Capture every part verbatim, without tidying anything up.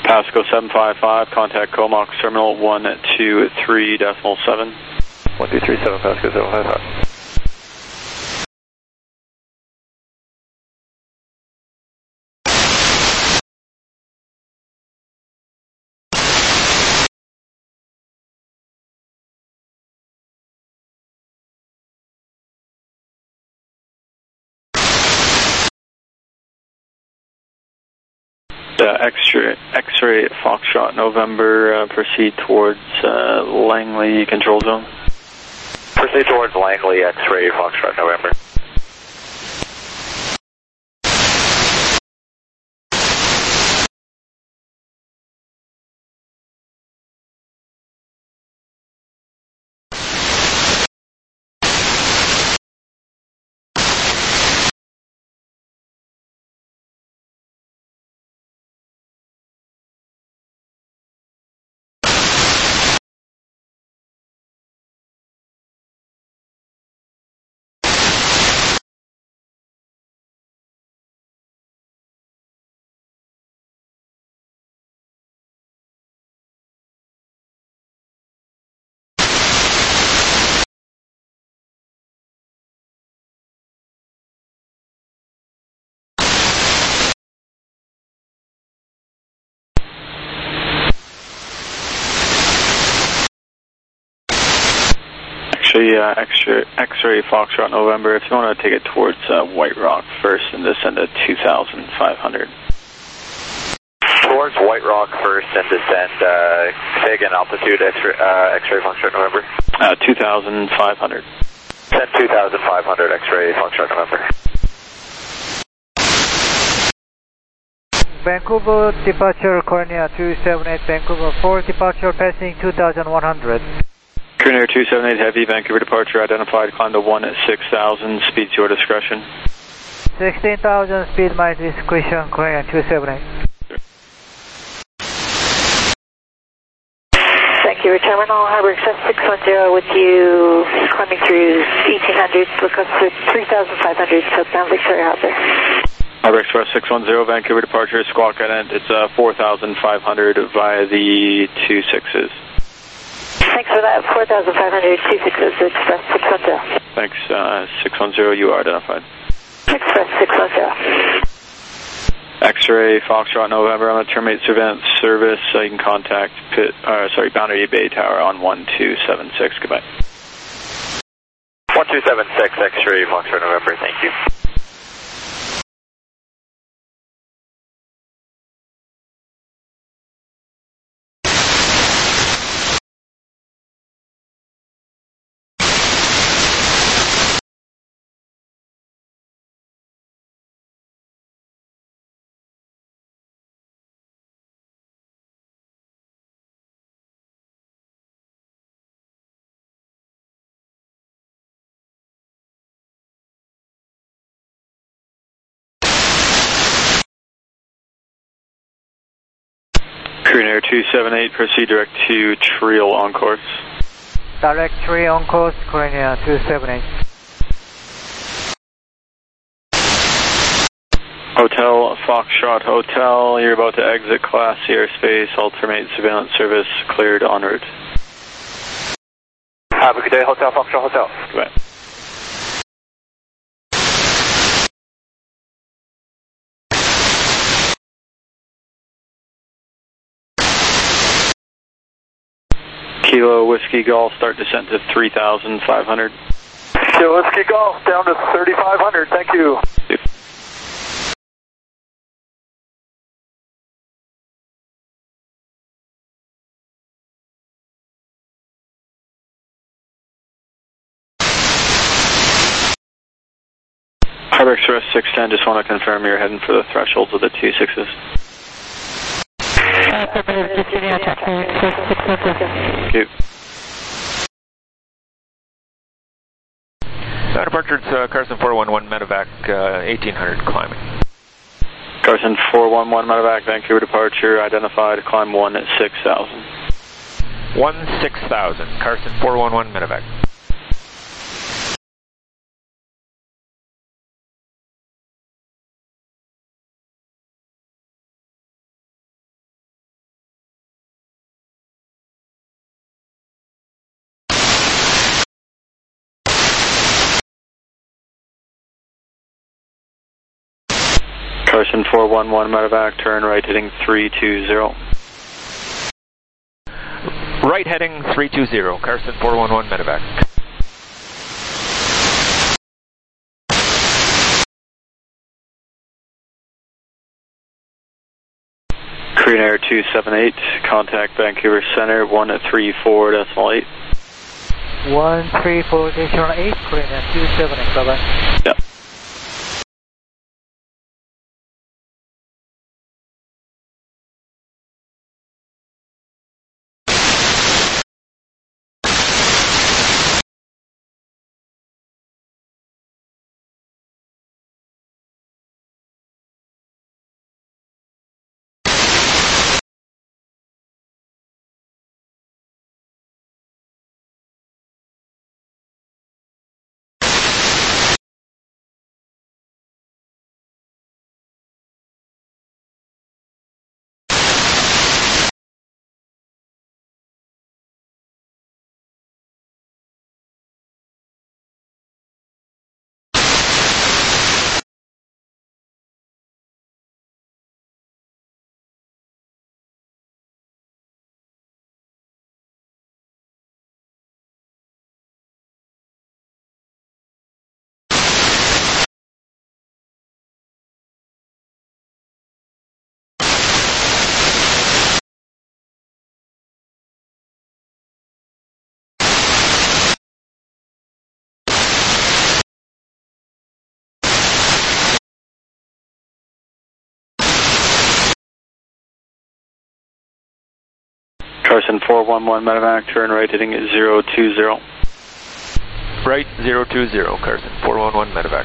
Pasco seven five five, contact Comox Terminal one two three decimal seven. one two three seven, Pasco seven five five. Uh, X-ray, X-ray Foxtrot November, uh, proceed towards uh, Langley control zone. Proceed towards Langley, X-ray Foxtrot November. Actually, uh, X-ray, X-ray Foxtrot November, if you want to take it towards uh, White Rock first and descend to two thousand five hundred. Towards White Rock first and descend, uh, say again, altitude, X-ray, uh, X-ray Foxtrot November? Uh, two thousand five hundred. Send two thousand five hundred, X-ray Foxtrot November. Vancouver departure, Cornea two seven eight, Vancouver four departure, passing two thousand one hundred. Cornea two seven eight Heavy, Vancouver departure identified, climb to one at six thousand, speed to your discretion. sixteen thousand, speed my discretion, Cornea two seven eight. Thank you, Terminal Harbor Express six one zero with you, climbing through eighteen hundred, request for three thousand five hundred, southbound Victoria Harbor. Harbor Express six one zero, Vancouver departure, squawk ident, it's uh, four thousand five hundred via the two sixes. Thanks for that, four thousand five hundred, two sixes, Express six one zero. Thanks, uh, six one zero, you are identified. Express six one zero. X-ray Foxtrot November, I'm going to terminate surveillance service, so you can contact pit, uh, sorry, Boundary Bay Tower on one two seven six, goodbye. one two seven six, X-ray Foxtrot November, thank you. Cornea two seven eight, proceed direct to Triel on course. Direct three on course, Cornea two seven eight. Hotel Foxtrot Hotel, you're about to exit Class C airspace, all terminate surveillance service cleared en route. Have a good day, Hotel Foxtrot Hotel. Goodbye. Kilo Whiskey Golf, start descent to three thousand five hundred. Kilo Whiskey Golf, down to thirty-five hundred, thank you. Harbor Express six ten, just want to confirm you're heading for the thresholds of the two sixes. Thank you. Now departure, it's uh, Carson four one one, medevac, uh, eighteen hundred, climbing. Carson four one one, medevac, Vancouver departure, identified, climb one at six thousand. one six thousand, Carson four one one, medevac. Carson four one one medevac, turn right heading three two zero. Right heading three two zero, Carson four one one medevac. Korean Air two seven eight, contact Vancouver Center one three four decimal eight. one three four decimal eight, Korean Air two seven eight, bye bye. Yep. Carson four one one medevac, turn right heading zero two zero. Right zero two zero, Carson four one one medevac.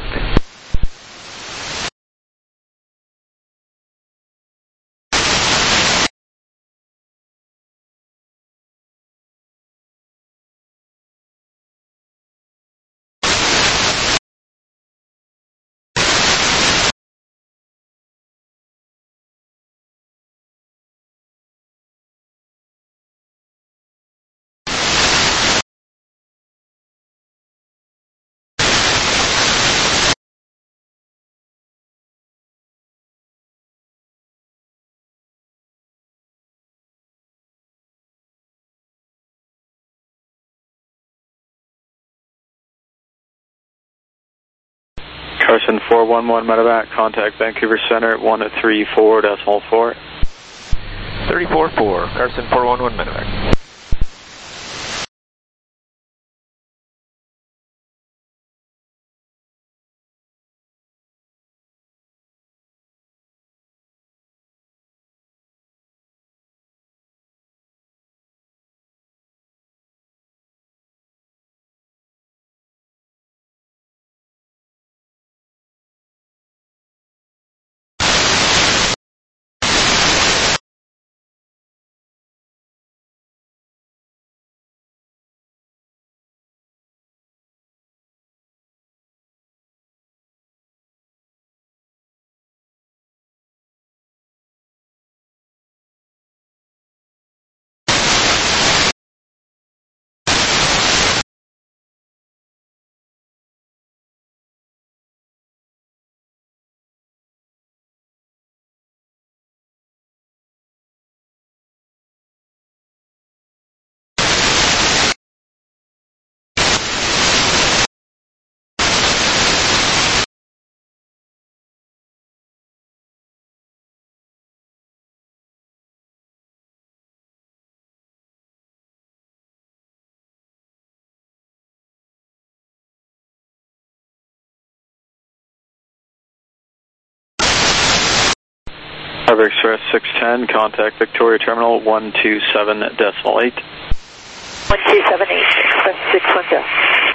Carson four one one medevac, contact Vancouver Center one three four decimal four. three four four, Carson four one one medevac. Harbor Express six ten, contact Victoria Terminal one two seven decimal eight. one two seven eight, Express six one zero.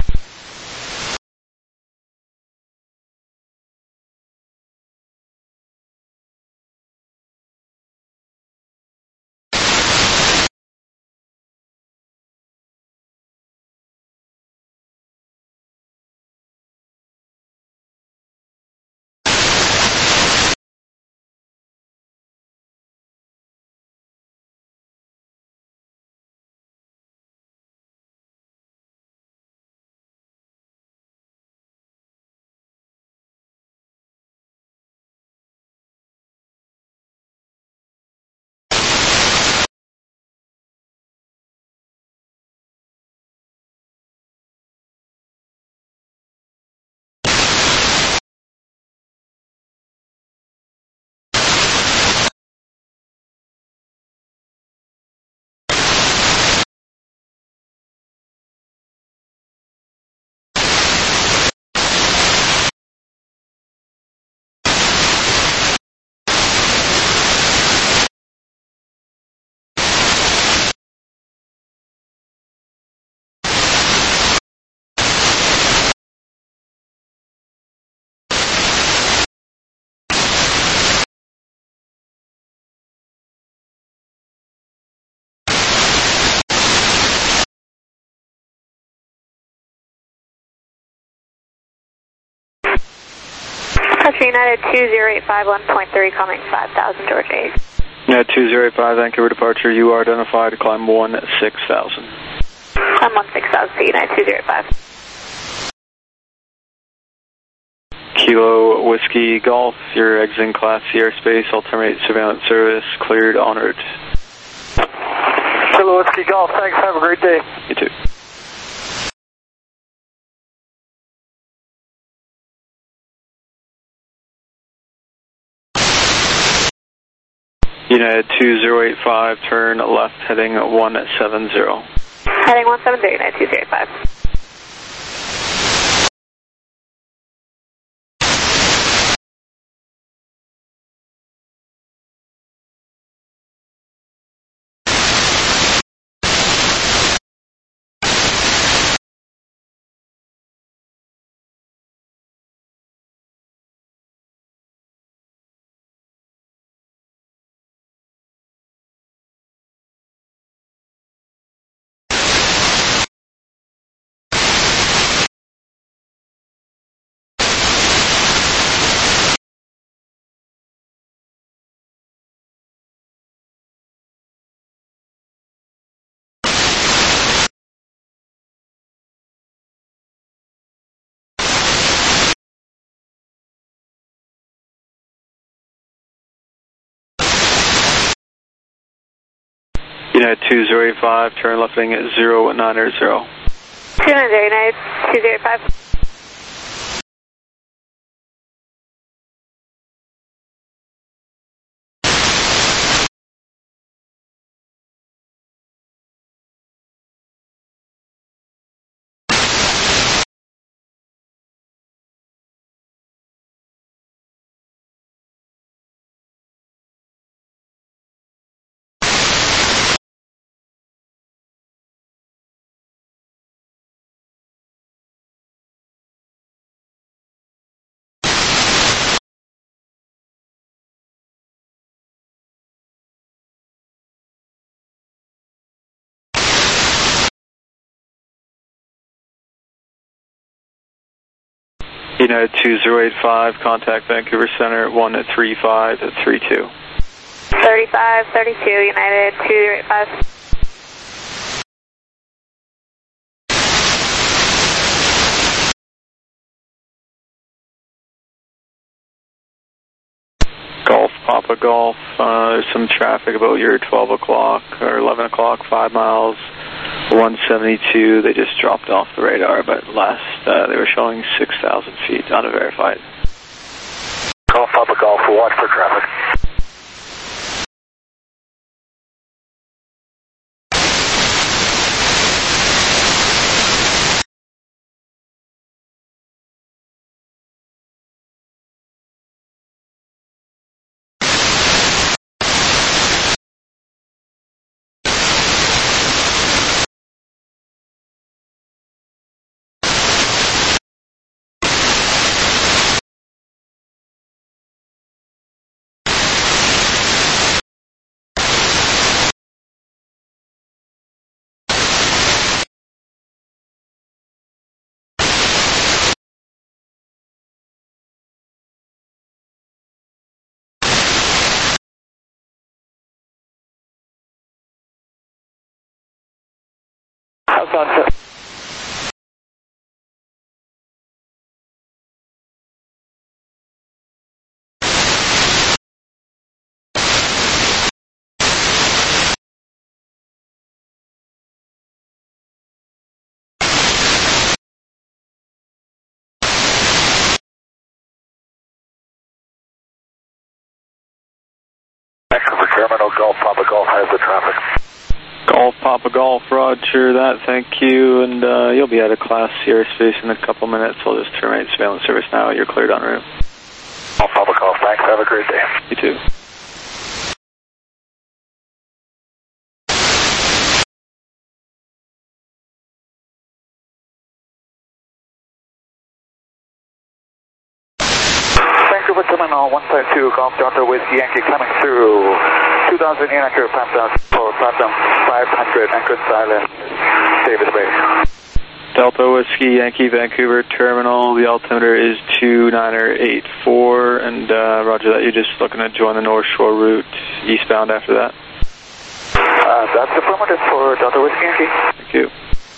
That's United two zero eight five, one point three, coming five thousand, Georgia eight. United two zero eight five, Vancouver departure, you are identified, climb one six thousand. I'm one six thousand, United two zero eight five. Kilo Whiskey Golf, you're exiting Class C airspace, I'll terminate surveillance service, cleared en route. Kilo Whiskey Golf, thanks, have a great day. You too. United two zero eight five, turn left heading one seven zero. Heading one seven zero, United two zero eight five. United two zero eight five, turn left heading at zero nine zero. two nine zero, United two zero eight five. United two zero eight five, contact Vancouver Center one three five three two. thirty-five thirty-two, United two zero eight five. Golf, Papa Golf, uh, there's some traffic about your twelve o'clock or eleven o'clock, five miles, one seventy-two. They just dropped off the radar, but last uh, they were showing six thousand feet, unverified. Golf, Papa Golf, we'll watch for traffic. How's that, sir? Vancouver Terminal, Golf, Papa Golf has the traffic. Golf, Papa Golf, roger that, thank you, and uh, you'll be out of Class C airspace in a couple minutes. I'll just terminate surveillance service now. You're cleared en route. Golf, Papa Golf, thanks, have a great day. You too. Vancouver Terminal one five two, Golf Delta Whiskey Yankee coming through. two thousand inaccurate, platform five hundred, anchored silent, Davis Bay. Delta Whiskey Yankee Vancouver Terminal. The altimeter is two niner eight four, and uh, roger that. You're just looking to join the North Shore route eastbound after that. Uh, that's affirmative for Delta Whiskey Yankee. Thank you.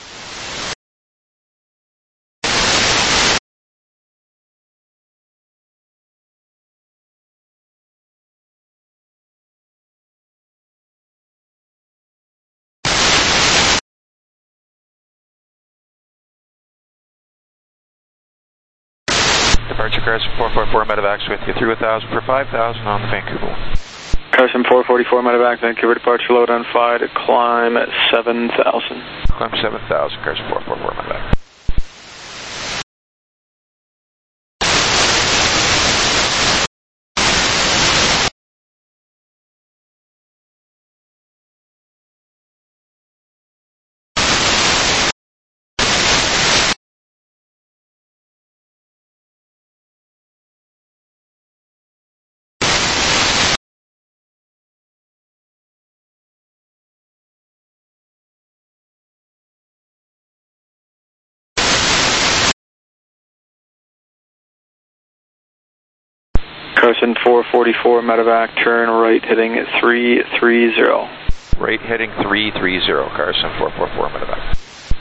Departure Carson four forty-four Medevacs with you through one thousand for five thousand on the Vancouver one. Carson four forty-four Medevac, Vancouver departure load on five to climb at seven thousand. Climb seven thousand, Carson four forty-four Medevac. Carson four forty-four Medevac, turn right heading three three zero. Right heading three three zero, Carson four forty-four Medevac.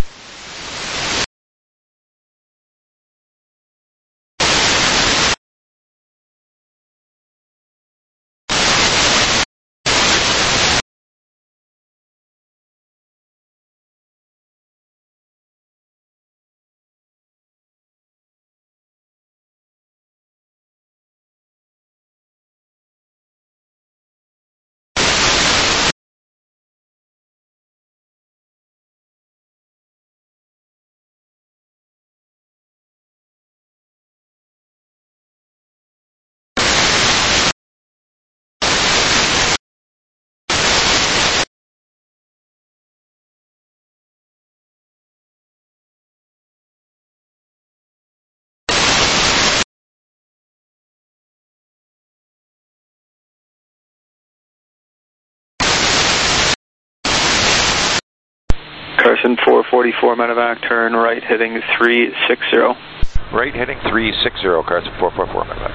Carson four forty-four Medevac, turn right heading three six zero. Right heading three six zero, Carson four forty-four Medevac.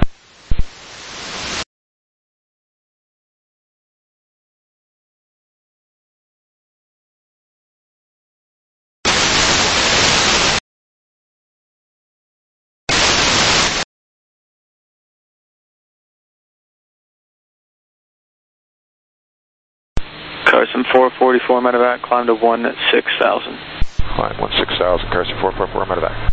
Carson four forty-four Medevac, climb to one six thousand. Climb one six thousand, Carson four forty-four Medevac.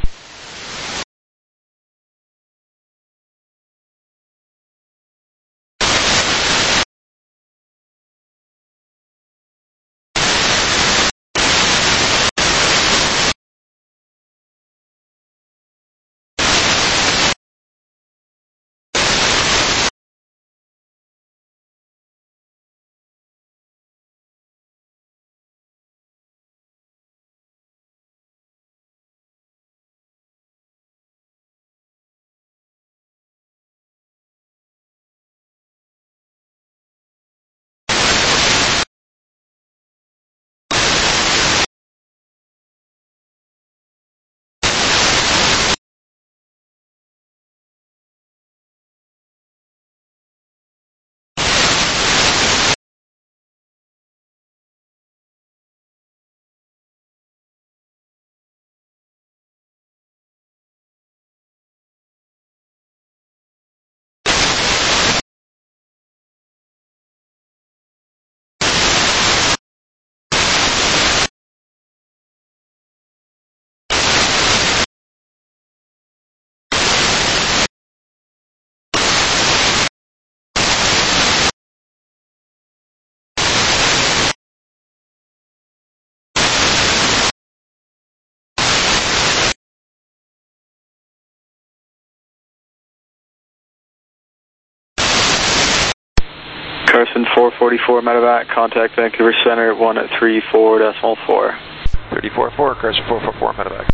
Carson four forty-four Medevac, contact Vancouver Center one three four decimal four. thirty-four four, Carson four forty-four Medevac.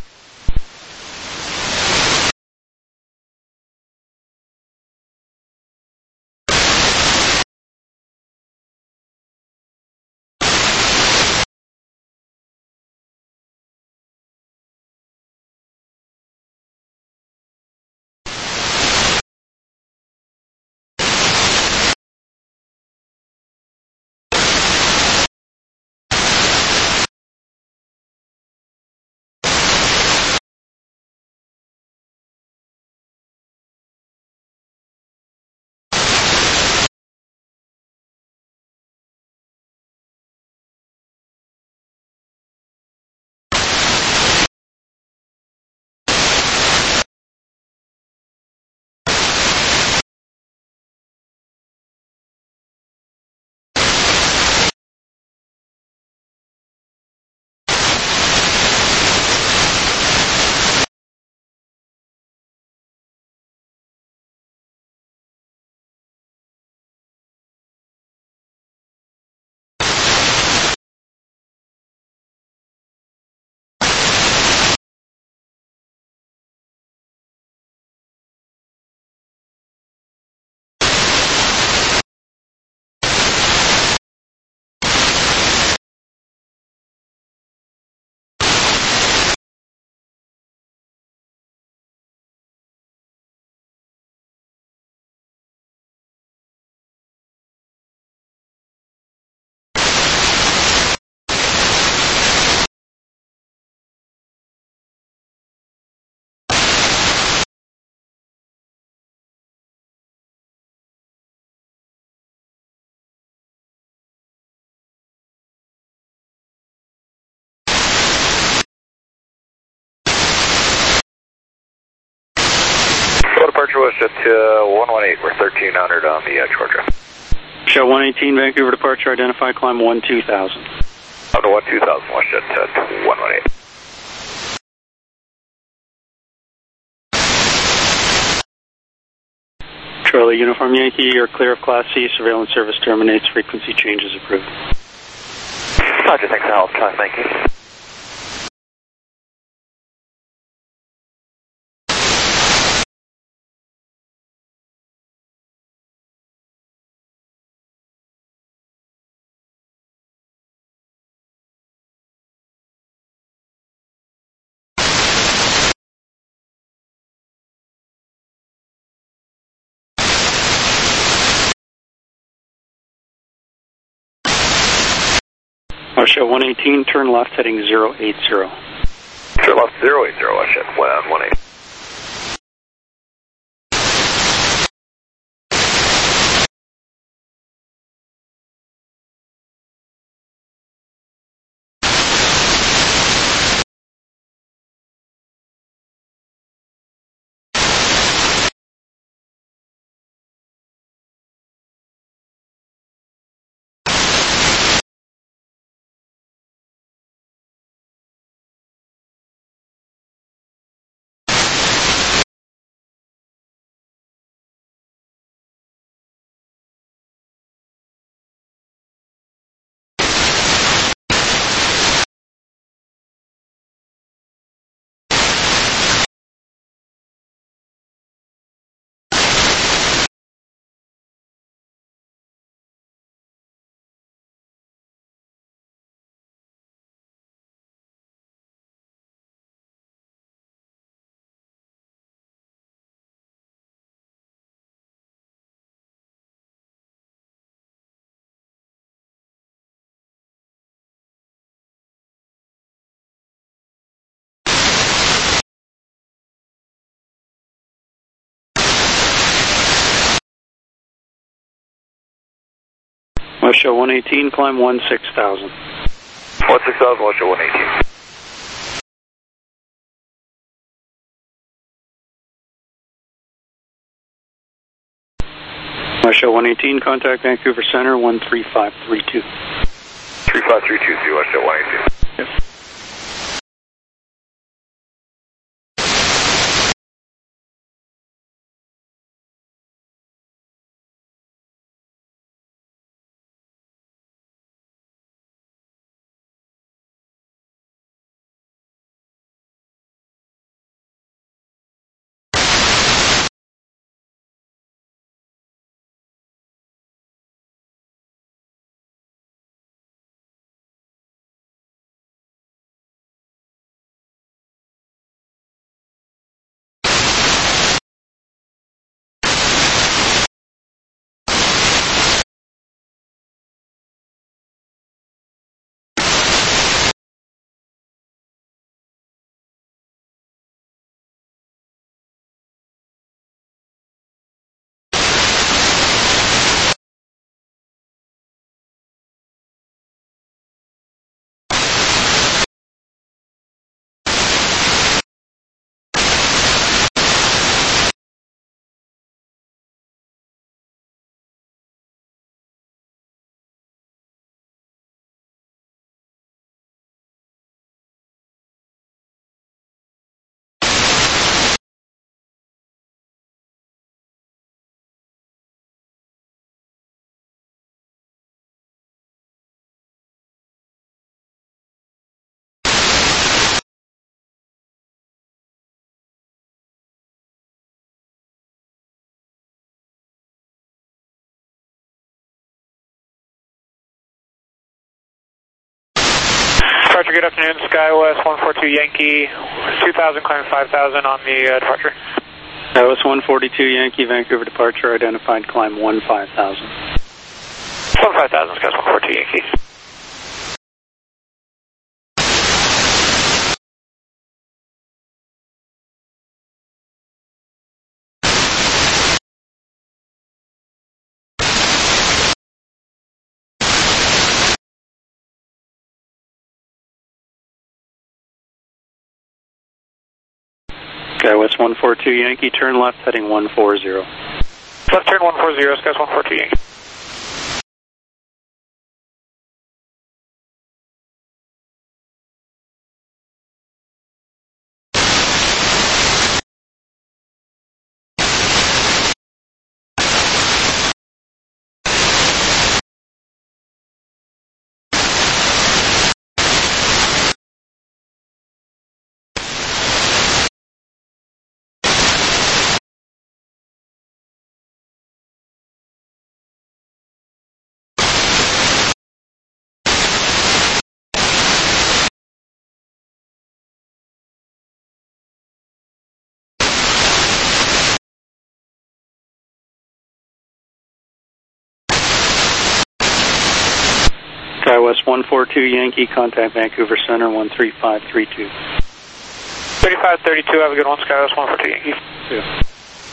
Total departure was at uh, one one eight, we're thirteen hundred on the uh, Georgia. Show one eighteen, Vancouver departure, identify climb one two thousand. On the one two thousand, watch at uh, one one eight. Charlie, Uniform Yankee, you're clear of Class C, surveillance service terminates, frequency changes approved. Roger, thanks for help, thank you. Show one eighteen, turn left heading zero eight zero. Turn left zero eight zero, watch at one one eight. West show one eighteen, climb one six thousand. one six thousand, West show one eighteen. West show one eighteen, contact Vancouver Center, one three five three two. three five three two, see West show one eighteen. Yes. Departure, good afternoon, SkyWest one four two Yankee, two thousand, climbing five thousand on the uh, departure. SkyWest one forty-two Yankee, Vancouver departure, identified climb one five thousand. one five thousand, SkyWest one forty-two Yankee. SkyWest one four two Yankee, turn left heading one four zero. Left turn one four zero, SkyWest one four two Yankee. SkyWest one four two Yankee, contact Vancouver Center one three five three two. thirty-five thirty-two, have a good one, SkyWest one four two Yankee. Yeah.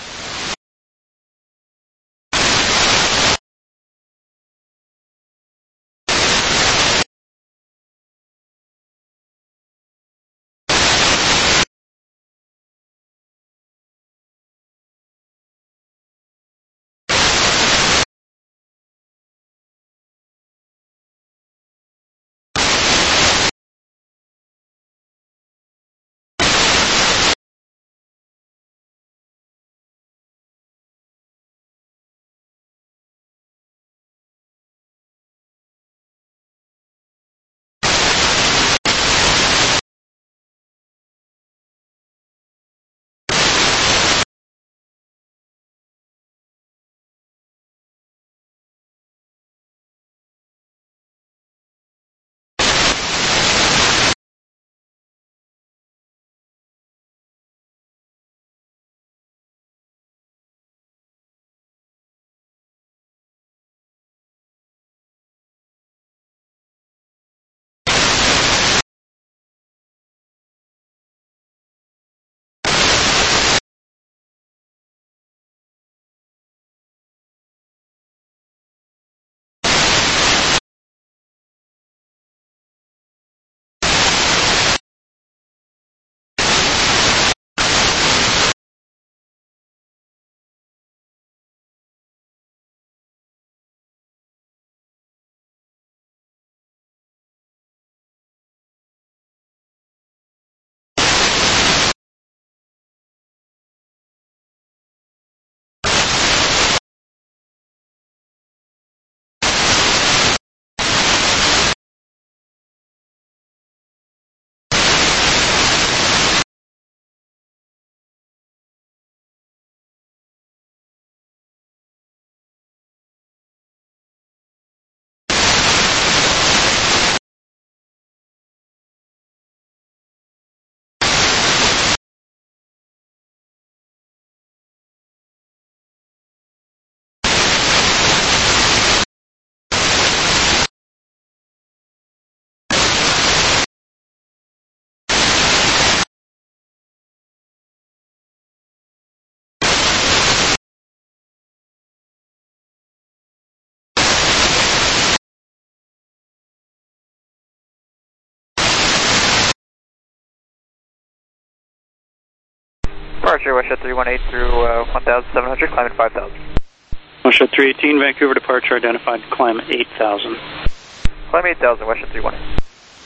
Departure, Westjet three one eight through uh, one thousand seven hundred, climb at five thousand. Westjet three eighteen, Vancouver departure identified, climb eight thousand. Climb eight thousand, Westjet three one eight.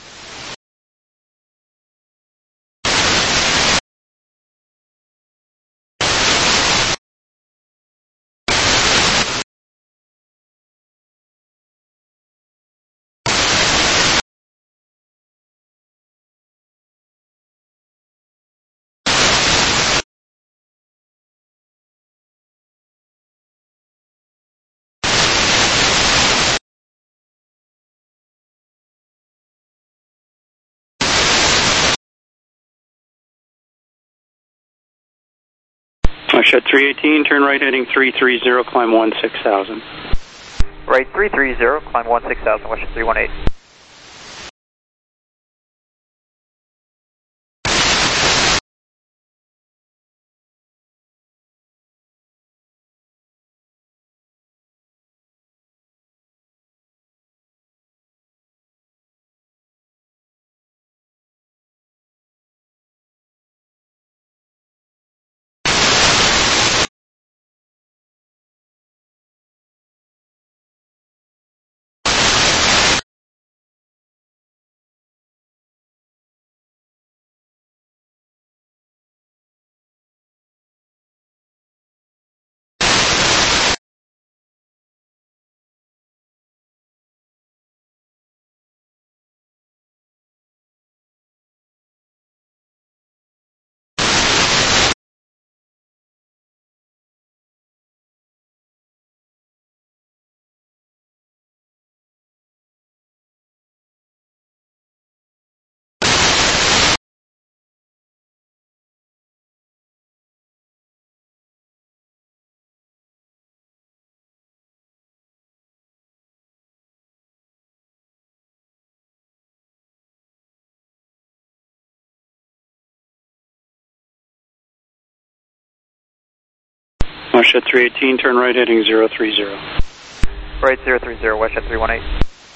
Westjet three eighteen, turn right heading three three zero, climb one six thousand. Right three three zero, climb one six thousand, Westjet three one eight. Westjet three eighteen, turn right heading zero three zero. Right zero three zero, Westjet three one eight.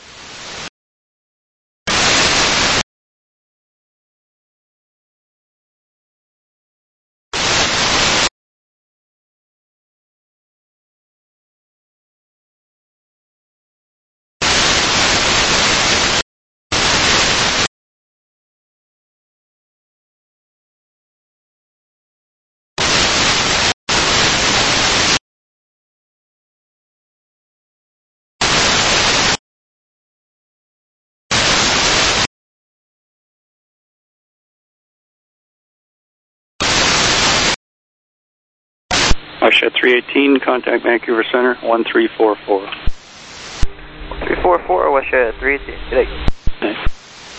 Westjet three eighteen, contact Vancouver Center, one three four four. one three four four, Westjet three eighteen, good day. Nice.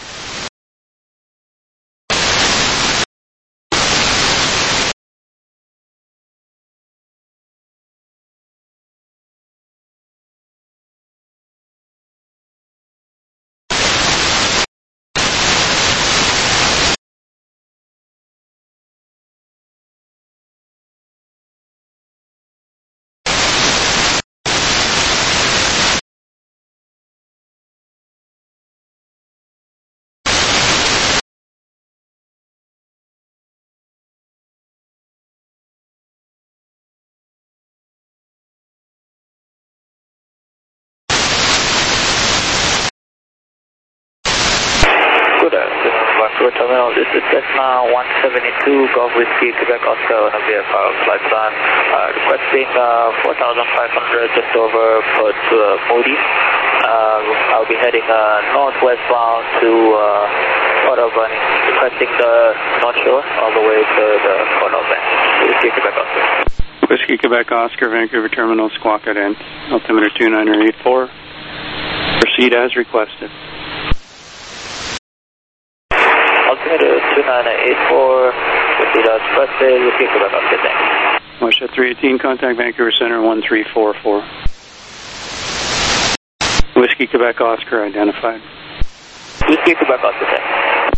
Good afternoon, Vancouver Terminal. This is Cessna one seventy-two, Golf Whiskey, Quebec, Oscar, on a V F R flight plan. Uh, requesting uh, four thousand five hundred just over Port uh, Moody. Uh, I'll be heading uh, northwestbound to uh, Port Albany, requesting the North Shore all the way to the Port Albany. Whiskey, Quebec, Oscar. Whiskey, Quebec, Oscar, Vancouver Terminal, squawk at end. Altimeter two nine eight four. Proceed as requested. Altimeter two nine eight four, proceed as requested, Whiskey, Quebec, Oscar, thanks. Westjet three eighteen, contact Vancouver Center, one three four four. Whiskey, Quebec, Oscar, identified. Whiskey, Quebec, Oscar, thanks.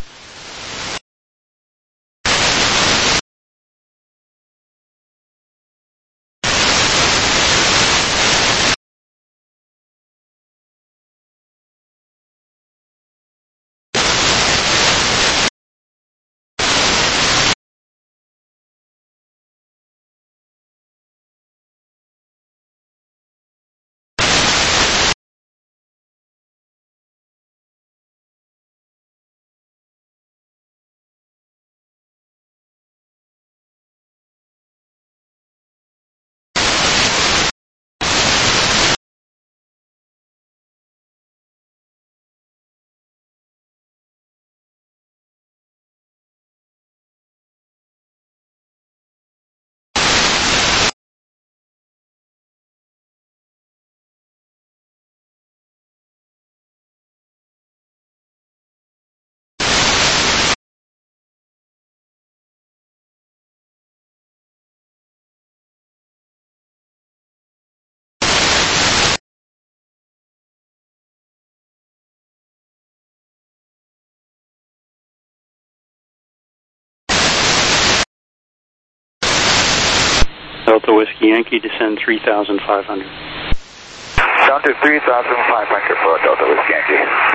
Delta Whiskey Yankee, descend three thousand five hundred. Down to three thousand five hundred for Delta Whiskey Yankee.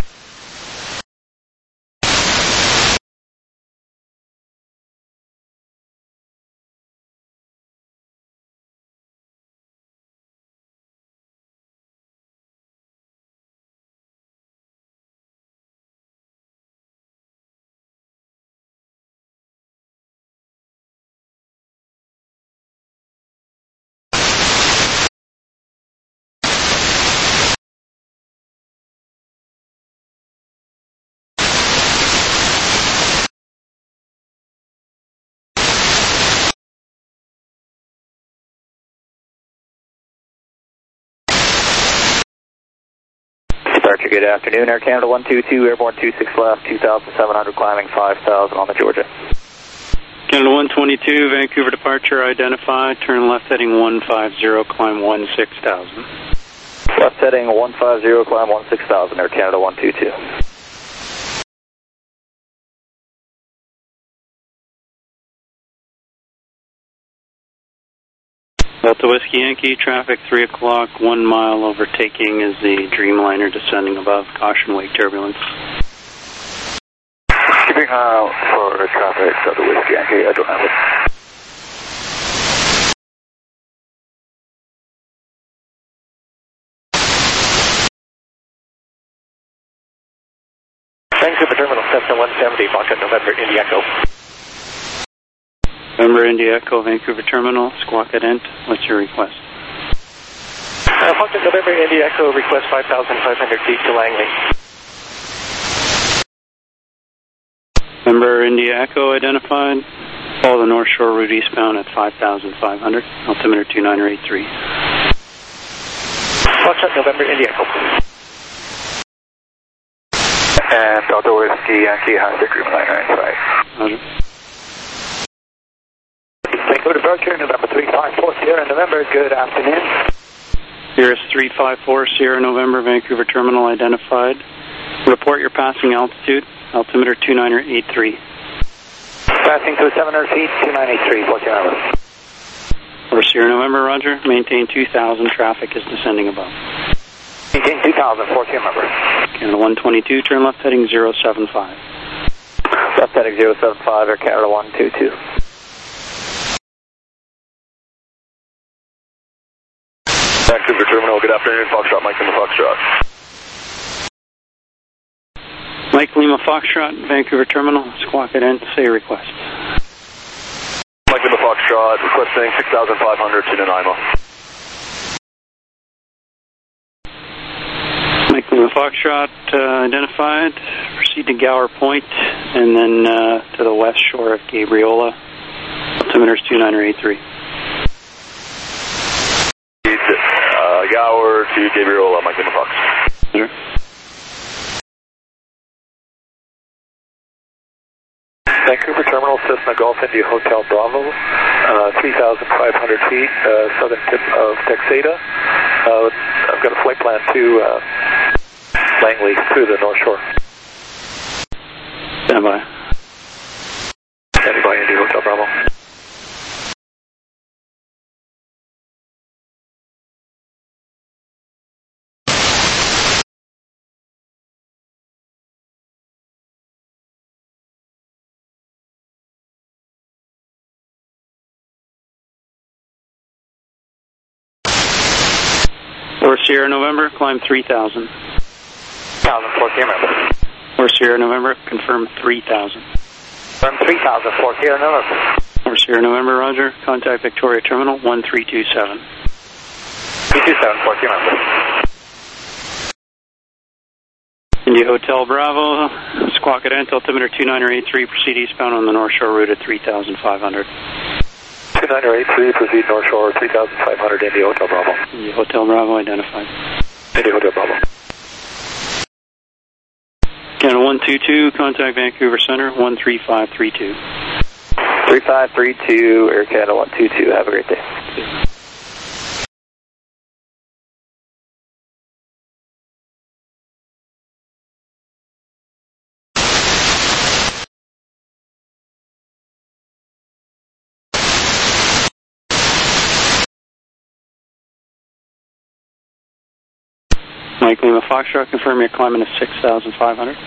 Departure, good afternoon. Air Canada one two two, airborne two six left, two thousand seven hundred, climbing five thousand on the Georgia. Canada one twenty-two, Vancouver departure identified, turn left heading one five zero, climb one six thousand. Left heading one five zero, climb one six thousand, Air Canada one two two. Delta Whiskey Yankee, traffic three o'clock, one mile overtaking is the Dreamliner descending above, caution wake turbulence. Keeping out for traffic, Delta Whiskey Yankee, I don't have it. Vancouver Terminal, Cessna one seventy, Foxtrot November, Indy Echo. November, Indy Echo, Vancouver Terminal, Squawk at Ent, what's your request? Uh, Foxtrot November, Indy Echo, request five thousand five hundred feet to Langley. November, Indy Echo identified, follow the North Shore route eastbound at five thousand five hundred, altimeter two niner eight three. Foxtrot November, Indy Echo. And Delta Whiskey Yankee has the Dreamliner in sight. Roger. Vancouver departure, November three five four, Sierra November, good afternoon. Here is three five four, Sierra November, Vancouver Terminal identified. Report your passing altitude, altimeter two niner eight three. Passing to seven hundred feet, two nine eight three, fourteen hours. For Sierra November, roger, maintain two thousand, traffic is descending above. Maintain two thousand, fourteen number. Canada one twenty-two, turn left heading zero seven five. Left heading zero seven five, Air Canada one two two. Vancouver Terminal, good afternoon, Foxtrot, Mike Lima Foxtrot. Mike Lima Foxtrot, Vancouver Terminal, Squawk at Ent, say request. Mike Lima Foxtrot, requesting six thousand five hundred to Nanaimo. Mike Lima Foxtrot uh, identified, proceed to Gower Point, and then uh, to the west shore of Gabriola, altimeter two niner eight three. Uh, Gower to Gabriola, Mike Lima Fox. Sure. Vancouver Terminal, Cessna Golf India Hotel Bravo, uh, three thousand five hundred feet, uh, southern tip of Texada. Uh, I've got a flight plan to uh, Langley through the North Shore. Stand by. Stand by, India Hotel Bravo. Or Sierra November, climb three thousand. Thousand four Sierra November. Or Sierra November, confirm three thousand. Confirm three thousand four Sierra November. Or Sierra November, roger, contact Victoria Terminal one three two seven. three two seven four Sierra November. India Hotel Bravo, Squawk at Ent, altimeter two niner eight three, proceed eastbound on the North Shore route at three thousand five hundred. two niner eight three, proceed North Shore, three thousand five hundred, India Hotel Bravo. India Hotel Bravo identified. India Hotel Bravo. Canada one two two, contact Vancouver Center one three five three two. three five three two, Air Canada one two two, have a great day. Mike Lima Foxtrot, confirm your climbing is six thousand five hundred.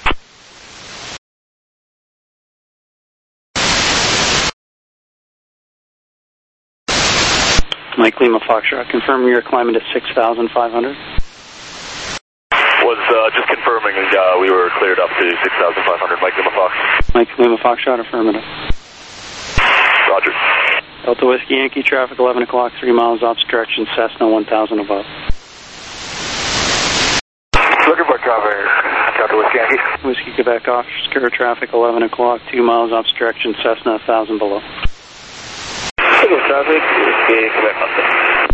Mike Lima Foxtrot, confirm your climbing is six thousand five hundred. Was uh, just confirming uh, we were cleared up to six thousand five hundred, Mike Lima Fox. Mike Lima Foxtrot, affirmative. Roger. Delta Whiskey Yankee, traffic eleven o'clock, three miles off direction, Cessna one thousand above. Looking for traffic, Delta Whiskey Yankee. Whiskey Quebec Oscar, traffic eleven o'clock, two miles off direction, Cessna one thousand below. Hello, traffic, Whiskey Quebec Oscar.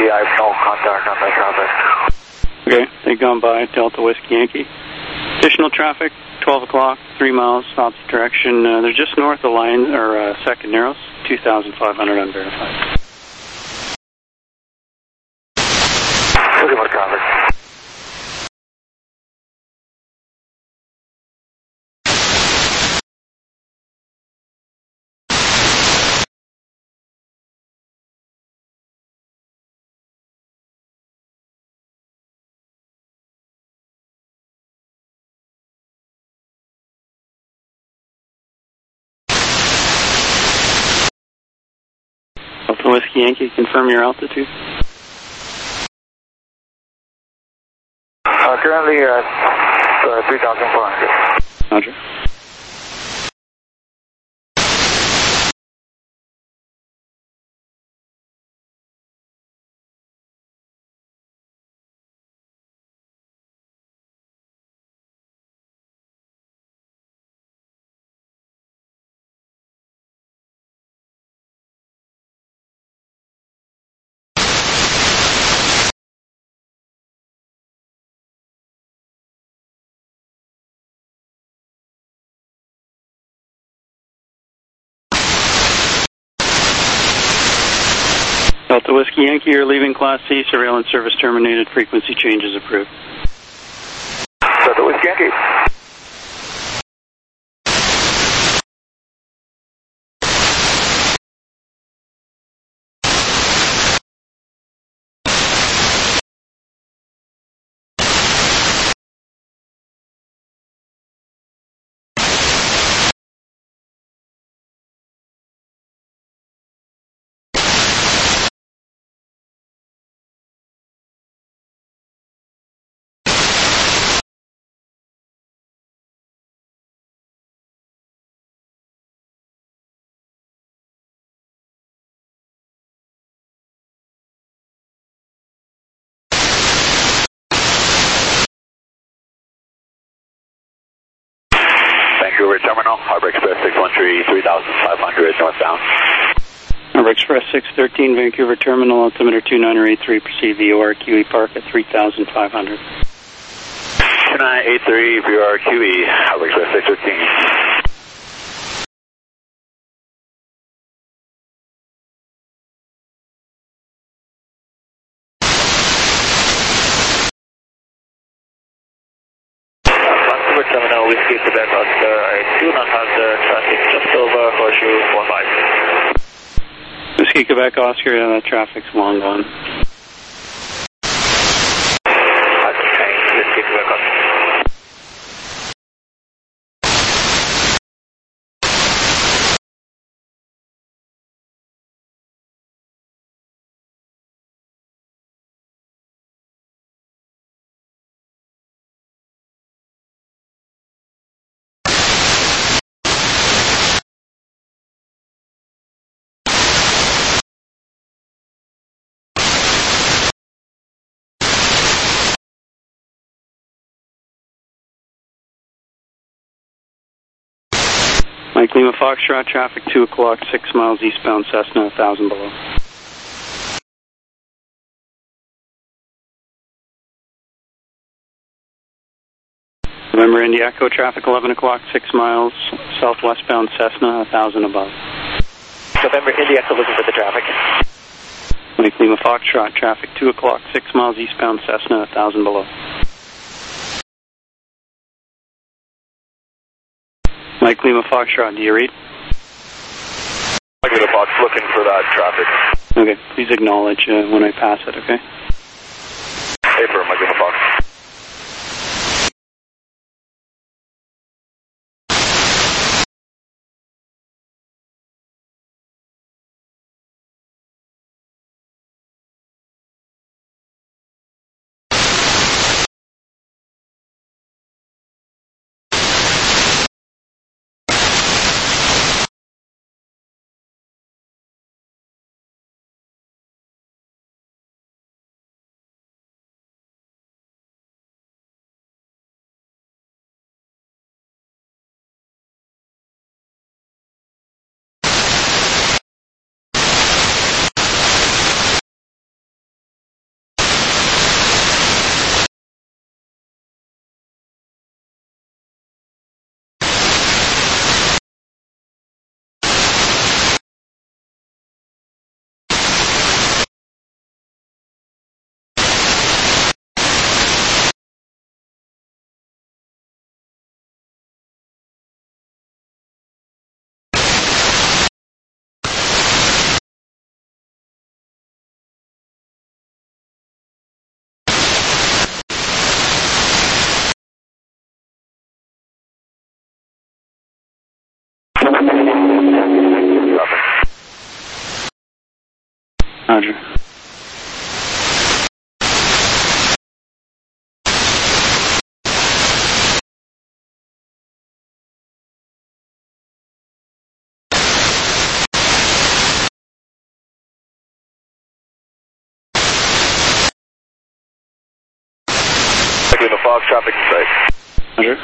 Yankee. I have no contact on that traffic. Okay, they've gone by Delta Whiskey Yankee. Additional traffic, twelve o'clock, three miles, opposite direction. Uh, they're just north of line, or uh, Second Narrows, two thousand five hundred unverified. Looking for traffic. Delta Whiskey Yankee, confirm your altitude. Uh, currently at uh, three thousand four hundred. Roger. Delta Whiskey Yankee, you're leaving Class C, surveillance service terminated, frequency changes approved. Delta Whiskey Yankee. Vancouver Terminal, Harbor Express six one three, three thousand five hundred northbound. Harbor Express six thirteen, Vancouver Terminal, altimeter two nine eight three, proceed V O R Q E Park at three thousand five hundred. two nine eight three, V O R Q E, Harbor Express six thirteen. Vancouver Terminal, Whiskey Quebec Oscar. I do not have the traffic just over Horseshoe four five. Whiskey Quebec Oscar, yeah, that traffic's long gone. Okay, Whiskey Quebec Oscar. Mike Lima Foxtrot, traffic two o'clock, six miles eastbound Cessna, one thousand below. November Indy Echo, traffic eleven o'clock, six miles southwestbound Cessna, one thousand above. November Indy Echo, looking for the traffic. Mike Lima Foxtrot, traffic two o'clock, six miles eastbound Cessna, one thousand below. Mike Lima Foxtrot, do you read? Mike Lima Fox, looking for that traffic. Okay, please acknowledge uh, when I pass it, okay? Paper, Mike Lima Fox. Roger. In the fog, traffic in sight. Roger.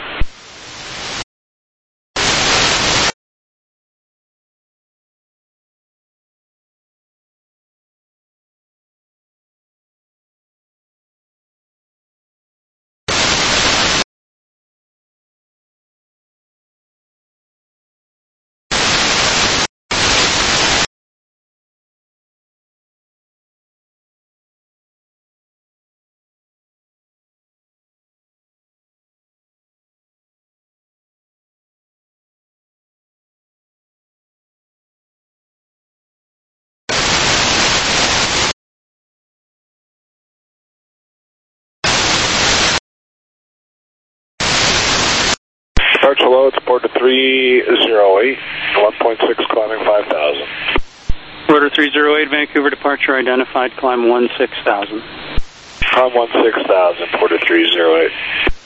Departure low, it's port to three zero eight, one point six climbing five thousand. Order three zero eight, Vancouver departure identified, climb one six thousand. Climb one six thousand, port to three zero eight.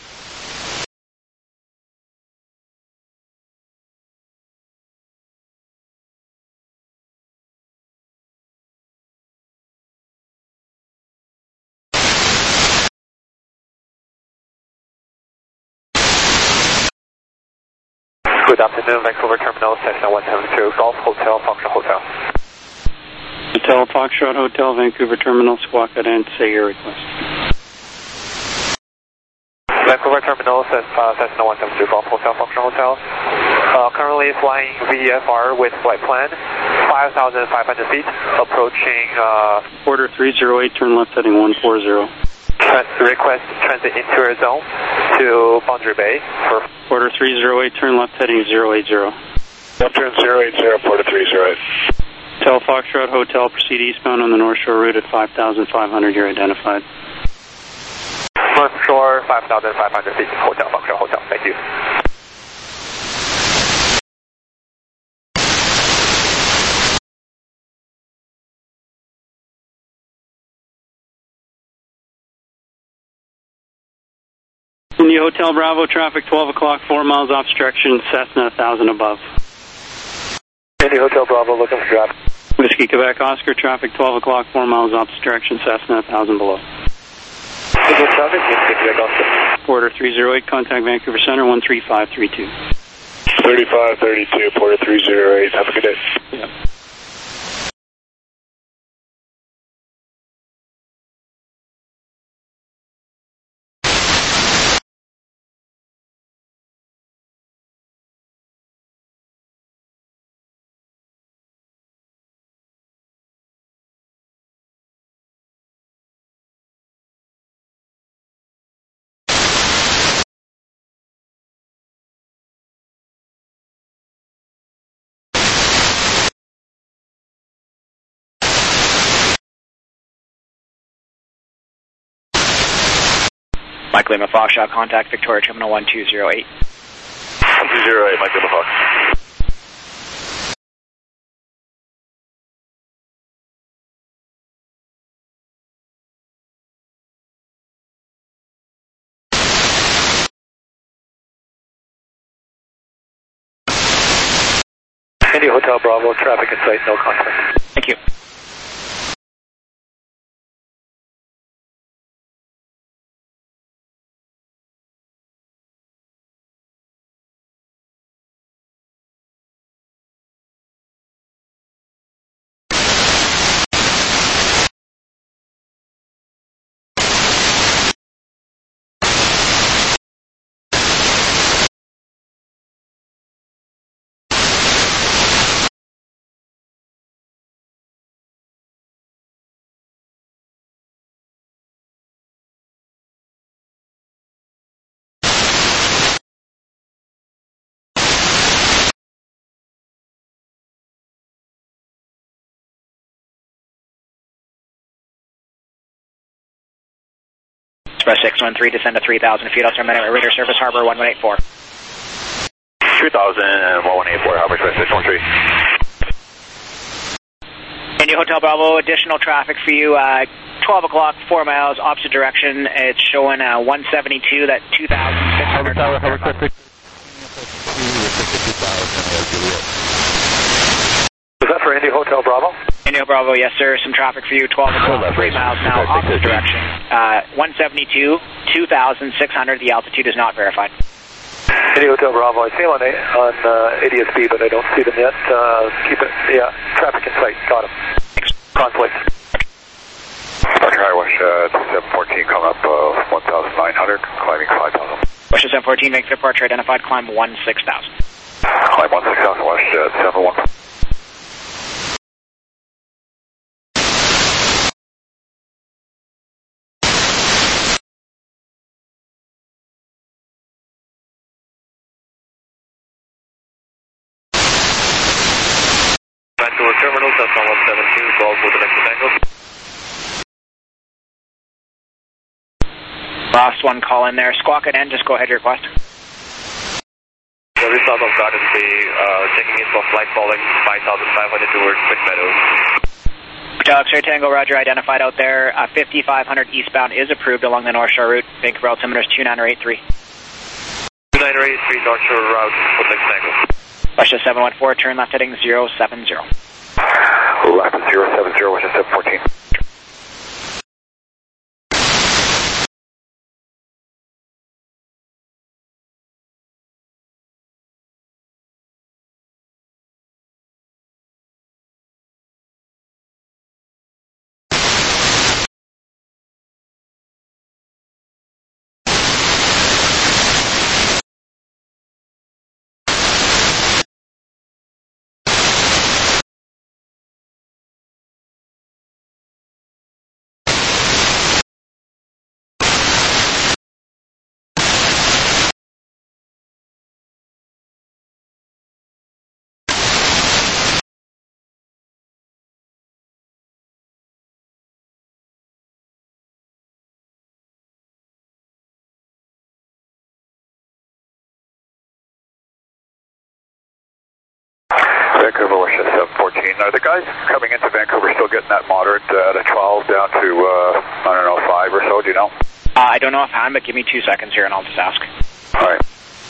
Good afternoon, Vancouver Terminal, Cessna one seventy-two, Golf Hotel, Foxtrot Hotel. Hotel Foxtrot Hotel, Vancouver Terminal, squawk at and say your request. Vancouver Terminal, Cessna one seventy-two, Golf Hotel, Foxtrot Hotel. Uh, currently flying V F R with flight plan, five thousand five hundred feet, approaching... Uh, Order three zero eight, turn left heading one four zero. Trans request transit interior zone to Boundary Bay. For Order three zero eight, turn left heading zero eight zero. Left turn zero eight zero, port to three zero eight. Hotel Foxtrot Hotel, proceed eastbound on the North Shore route at five thousand five hundred, you're identified. North Shore, five thousand five hundred feet, Hotel Foxtrot Hotel, thank you. India Hotel Bravo, traffic twelve o'clock, four miles obstruction, Cessna one thousand above. India Hotel Bravo, looking for traffic. Whiskey Quebec Oscar, traffic twelve o'clock, four miles obstruction, Cessna one thousand below. India traffic, Whiskey Quebec Oscar. Order three zero eight, contact Vancouver Center, one three five three two. thirty-five thirty-two, port to three zero eight, have a good day. Yep. Mike Lima Foxtrot, contact Victoria Terminal one two zero eight. one two zero eight, Mike Lima Fox. India Hotel Bravo, traffic in sight, no contact. Thank you. Express six one three, descend to three thousand feet, I'll terminate radar service, Harbor one one eight four. three thousand and one one eight four, Harbor Express six one three. India Hotel Bravo, additional traffic for you, uh, twelve o'clock, four miles, opposite direction. It's showing uh, one seventy-two, that two thousand six hundred. Is that for India Hotel Bravo? India Bravo, yes sir. Some traffic for you, twelve o'clock, three miles now, opposite direction. Uh, one seventy-two, two thousand six hundred, the altitude is not verified. India Hotel Bravo, I see them on, on uh, A D S B, but I don't see them yet. Uh, keep it, yeah, traffic in sight, got them. Conflict. Roger, High West uh, seven fourteen, coming up uh, one thousand nine hundred, climbing five thousand. West seven fourteen, make departure identified, climb one six thousand. Climb one six thousand, West uh, seven one. Vancouver Terminal, Cessna one seven two, Golf with the next angle. Last one call in there. Squawk at end, just go ahead your request. Yeah, we saw those Garden Bay uh, checking in for flight following five thousand five hundred towards McMeadows. Hotel X-ray Tango, Roger, identified out there. Uh, fifty-five hundred eastbound is approved along the North Shore route. Vancouver altimeter is two nine eight three. two nine eight three North Shore route for the next angle. Russia seven one four, turn left heading zero seven zero. Left zero seven zero, West seven fourteen. Vancouver, West seven fourteen. Are the guys coming into Vancouver still getting that moderate uh, at a twelve down to, uh, I don't know, five or so, do you know? Uh, I don't know offhand, but give me two seconds here and I'll just ask. All right.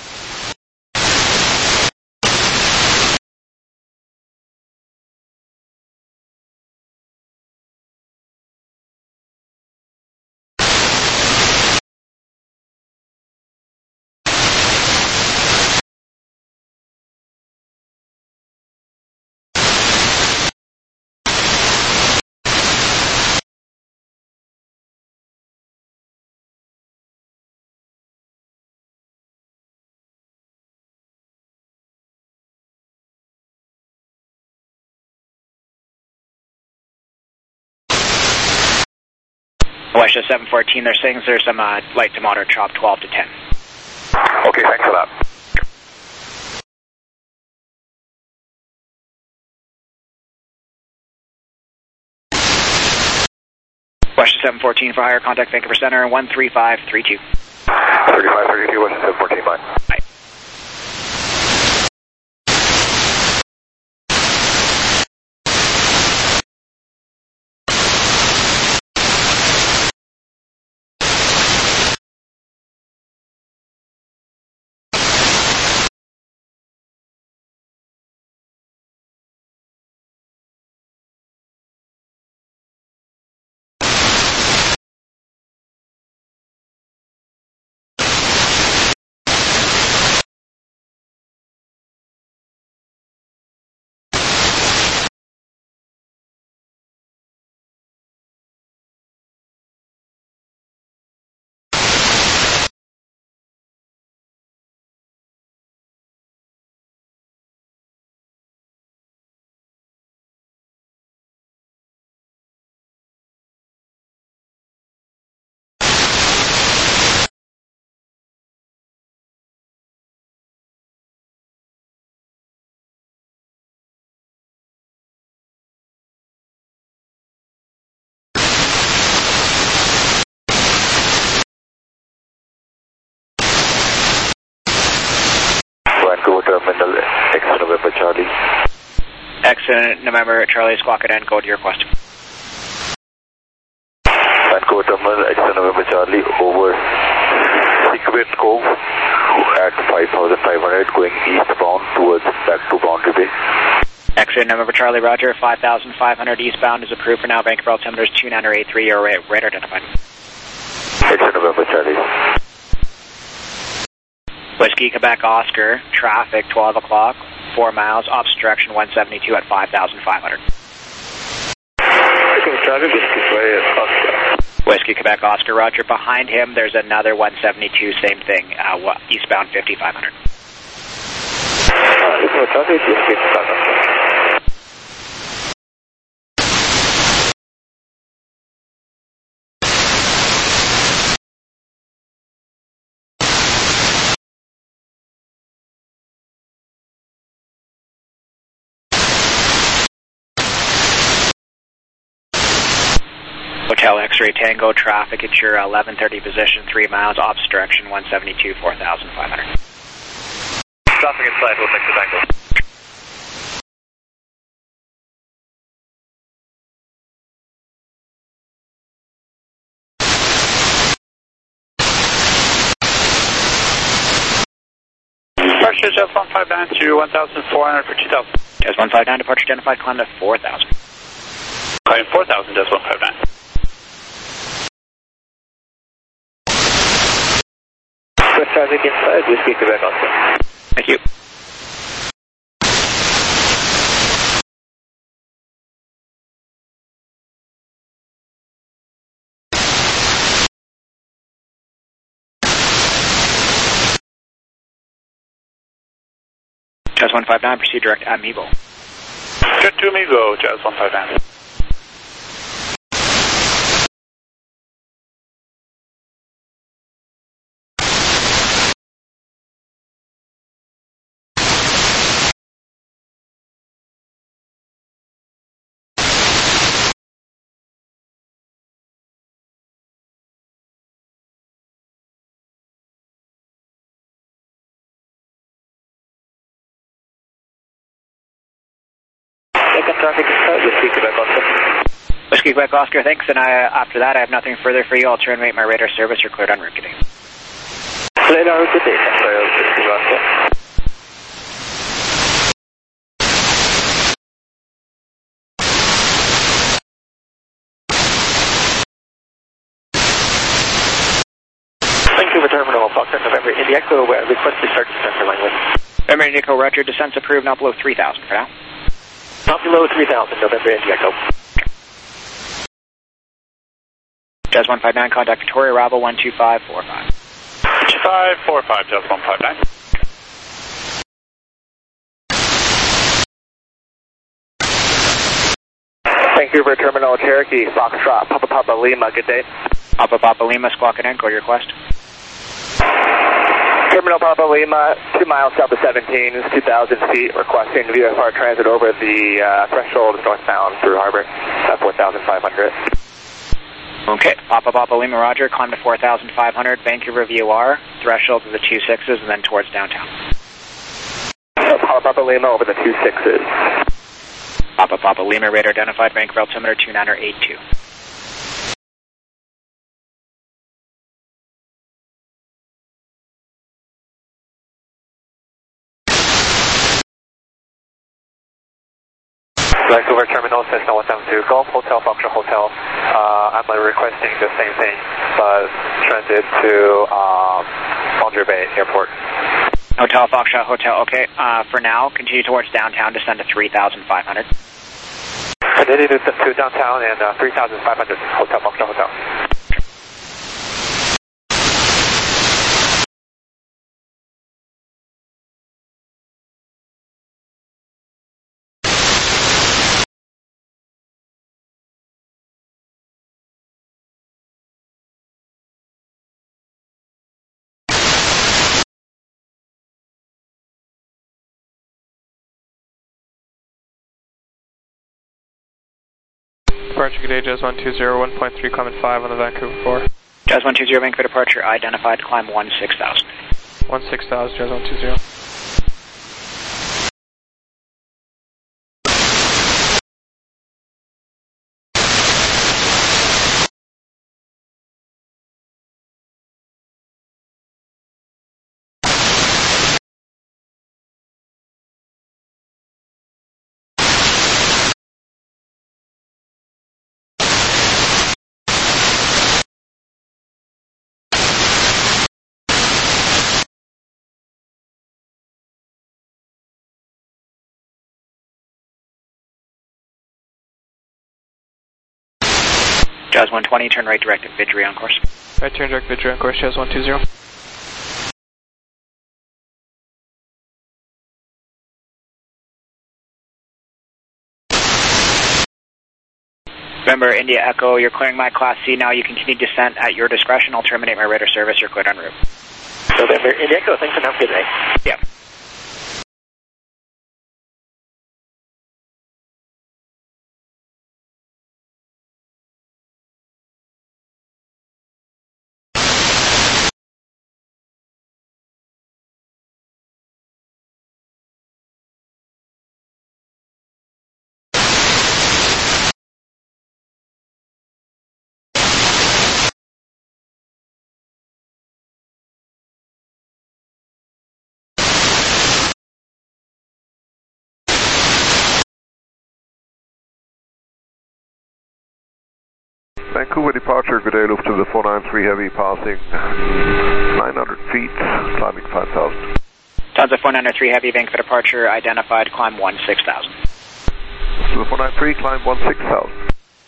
West seven fourteen, they're saying there's some uh, light to moderate chop, twelve to ten. Okay, thanks for that. West seven fourteen for higher, contact Vancouver Center, one three five three two. thirty-five thirty-two, West seven fourteen, bye. Bye. Excellent. November Charlie Squawk and go to your request. Vancouver Terminal, Excellent November Charlie, over Sequent Cove at five thousand five hundred, going eastbound towards back to Boundary Bay. Excellent. November Charlie, roger. five thousand five hundred eastbound is approved for now. Vancouver altimeter is two nine eight three, your radar identified. Excellent November Charlie. Whiskey Quebec Oscar, traffic twelve o'clock, four miles, opposite direction one seventy-two at five thousand five hundred. Whiskey Quebec Oscar, roger. Behind him there's another one seventy-two, same thing, uh, eastbound fifty-five hundred. Hotel X-Ray Tango, traffic at your eleven thirty position, three miles, opposite direction, one seventy-two, four thousand five hundred. Traffic inside, we'll take the Tango. Departure Jazz one five nine to one thousand four hundred for two thousand. Jazz one five nine, departure identified, climb to four thousand. Climb four thousand, Jazz one five nine. Traffic inside, Whiskey Quebec Oscar. Thank you. Jazz one five nine, proceed direct at Amigo. Get to Amigo, Jazz one five nine. Traffic inside, Whiskey Quebec Oscar. Whiskey Quebec Oscar, thanks, and I, after that I have nothing further for you. I'll terminate my radar service. You're cleared en route today. Cleared en route today, thanks for Whiskey Quebec Oscar. Vancouver Terminal, Foxtrot November India Echo, uh, request to start descent for line one. November India Echo, roger, descent's approved, not below three thousand for now. Not below three thousand, November India Echo. Jazz one five nine, contact Victoria, Bravo one two five four five. two five four five, Jazz one five nine. Vancouver Terminal, Cherokee, Foxtrot, Papa Papa Lima, good day. Papa Papa Lima, Squawk and Echo, your request. Terminal Papa Lima, two miles south of seventeen, two thousand feet, requesting V F R transit over the uh, threshold northbound through Harbor at four thousand five hundred. Okay, Papa Papa Lima, roger, climb to four thousand five hundred, Vancouver V O R, threshold to the two sixes, and then towards downtown. Papa Papa Lima over the two sixes. Papa Papa Lima, radar identified, Vancouver altimeter two nine eight two. Vancouver Terminal, Cessna one seven two, Golf Hotel, Foxtrot Hotel. Uh, I'm uh, requesting the same thing, but transit to um, Boundary Bay Airport. Hotel, Foxtrot Hotel, okay. Uh, for now, continue towards downtown, descend to three thousand five hundred. Continue to, to downtown and uh, three thousand five hundred, Hotel, Foxtrot Hotel. Departure, good day, Jazz one two zero, one point three, climbing five on the Vancouver four. Jazz one two zero, Vancouver departure, identified, climb one six thousand. one six thousand, Jazz one two zero. Jazz one twenty, turn right direct at Vidry on course. Right turn direct Vidry on course, Jazz one two zero. Remember, India Echo, you're clearing my Class C now. You can continue descent at your discretion. I'll terminate my radar service. You're cleared en route. November, India Echo, thanks enough. Good day. Yeah. Vancouver departure, good day, Lufthansa four nine three Heavy, passing nine hundred feet, climbing five thousand. Lufthansa four nine three Heavy, Vancouver departure, identified, climb one six thousand. Lufthansa four nine three, climb one six thousand.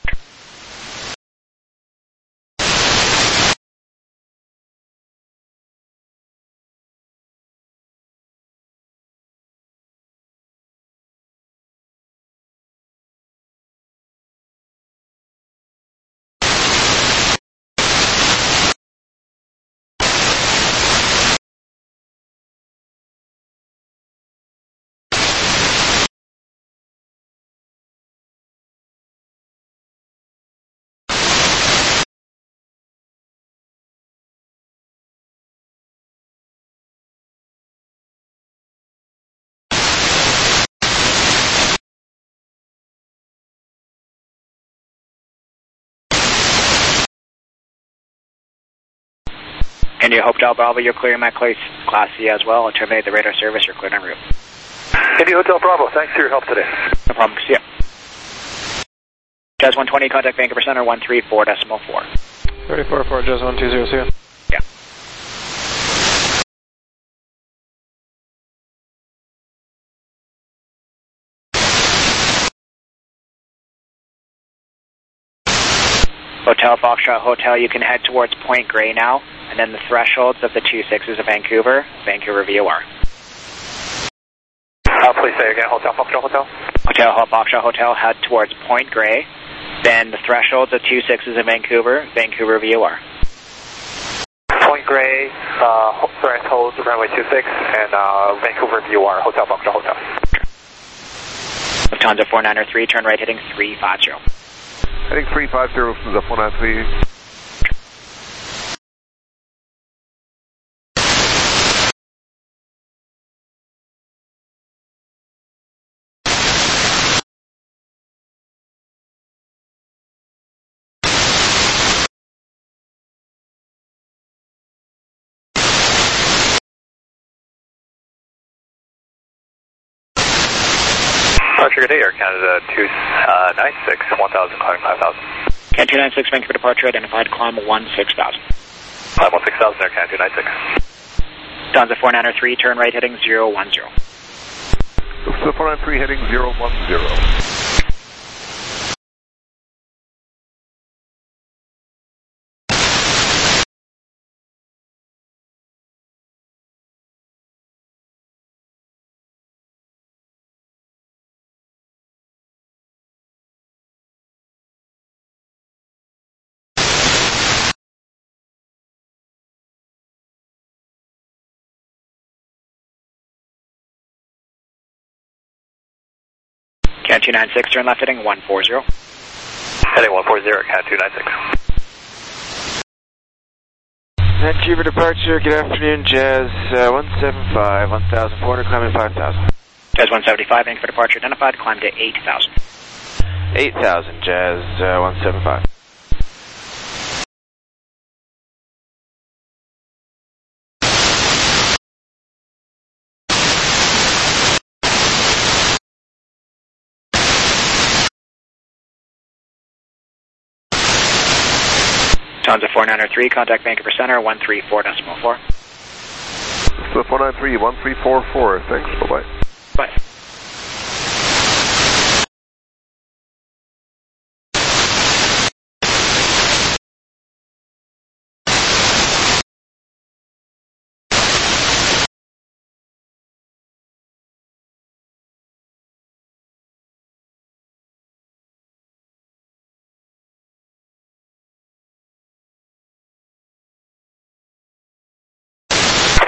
India Hotel Bravo, you're clearing my Class C as well. I'll terminate the radar service. You're cleared en route. India Hotel Bravo, thanks for your help today. No problem. See ya. Jazz one twenty, contact Vancouver Center, one three four decimal four. thirty-four four, Jazz one two zero, see ya. Yeah. Hotel Foxtrot Hotel, you can head towards Point Grey now, and then the thresholds of the two sixes of Vancouver, Vancouver V O R. Uh, please say again, Hotel Foxtrot Hotel. Hotel Foxtrot Hotel, head towards Point Grey, then the thresholds of two sixes in Vancouver, Vancouver V O R. Point Grey, uh, thresholds runway two six, and uh, Vancouver V O R, Hotel Foxtrot Hotel. Lufthansa four nine three, turn right heading three five zero. Heading three five zero, Lufthansa four nine three. Departure, good day, Air Canada two ninety-six, one thousand, climbing five thousand. Can two ninety-six, Vancouver departure, identified, climb one six thousand. Climb one six thousand, Air Canada two ninety-six. Lufthansa four nine three, turn right heading zero one zero. Lufthansa four nine three, heading zero one zero. Can two ninety-six, turn left heading one four zero. Heading one four zero, Can two ninety-six. Vancouver departure, good afternoon, Jazz uh, one seven five, one thousand four hundred, climbing five thousand. Jazz one seventy-five, Vancouver departure, identified, climb to eight thousand. eight thousand, Jazz uh, one seven five. Lufthansa four nine three, contact Vancouver Center, one three four decimal four. Lufthansa four nine three, one three four four, thanks, bye-bye. Bye.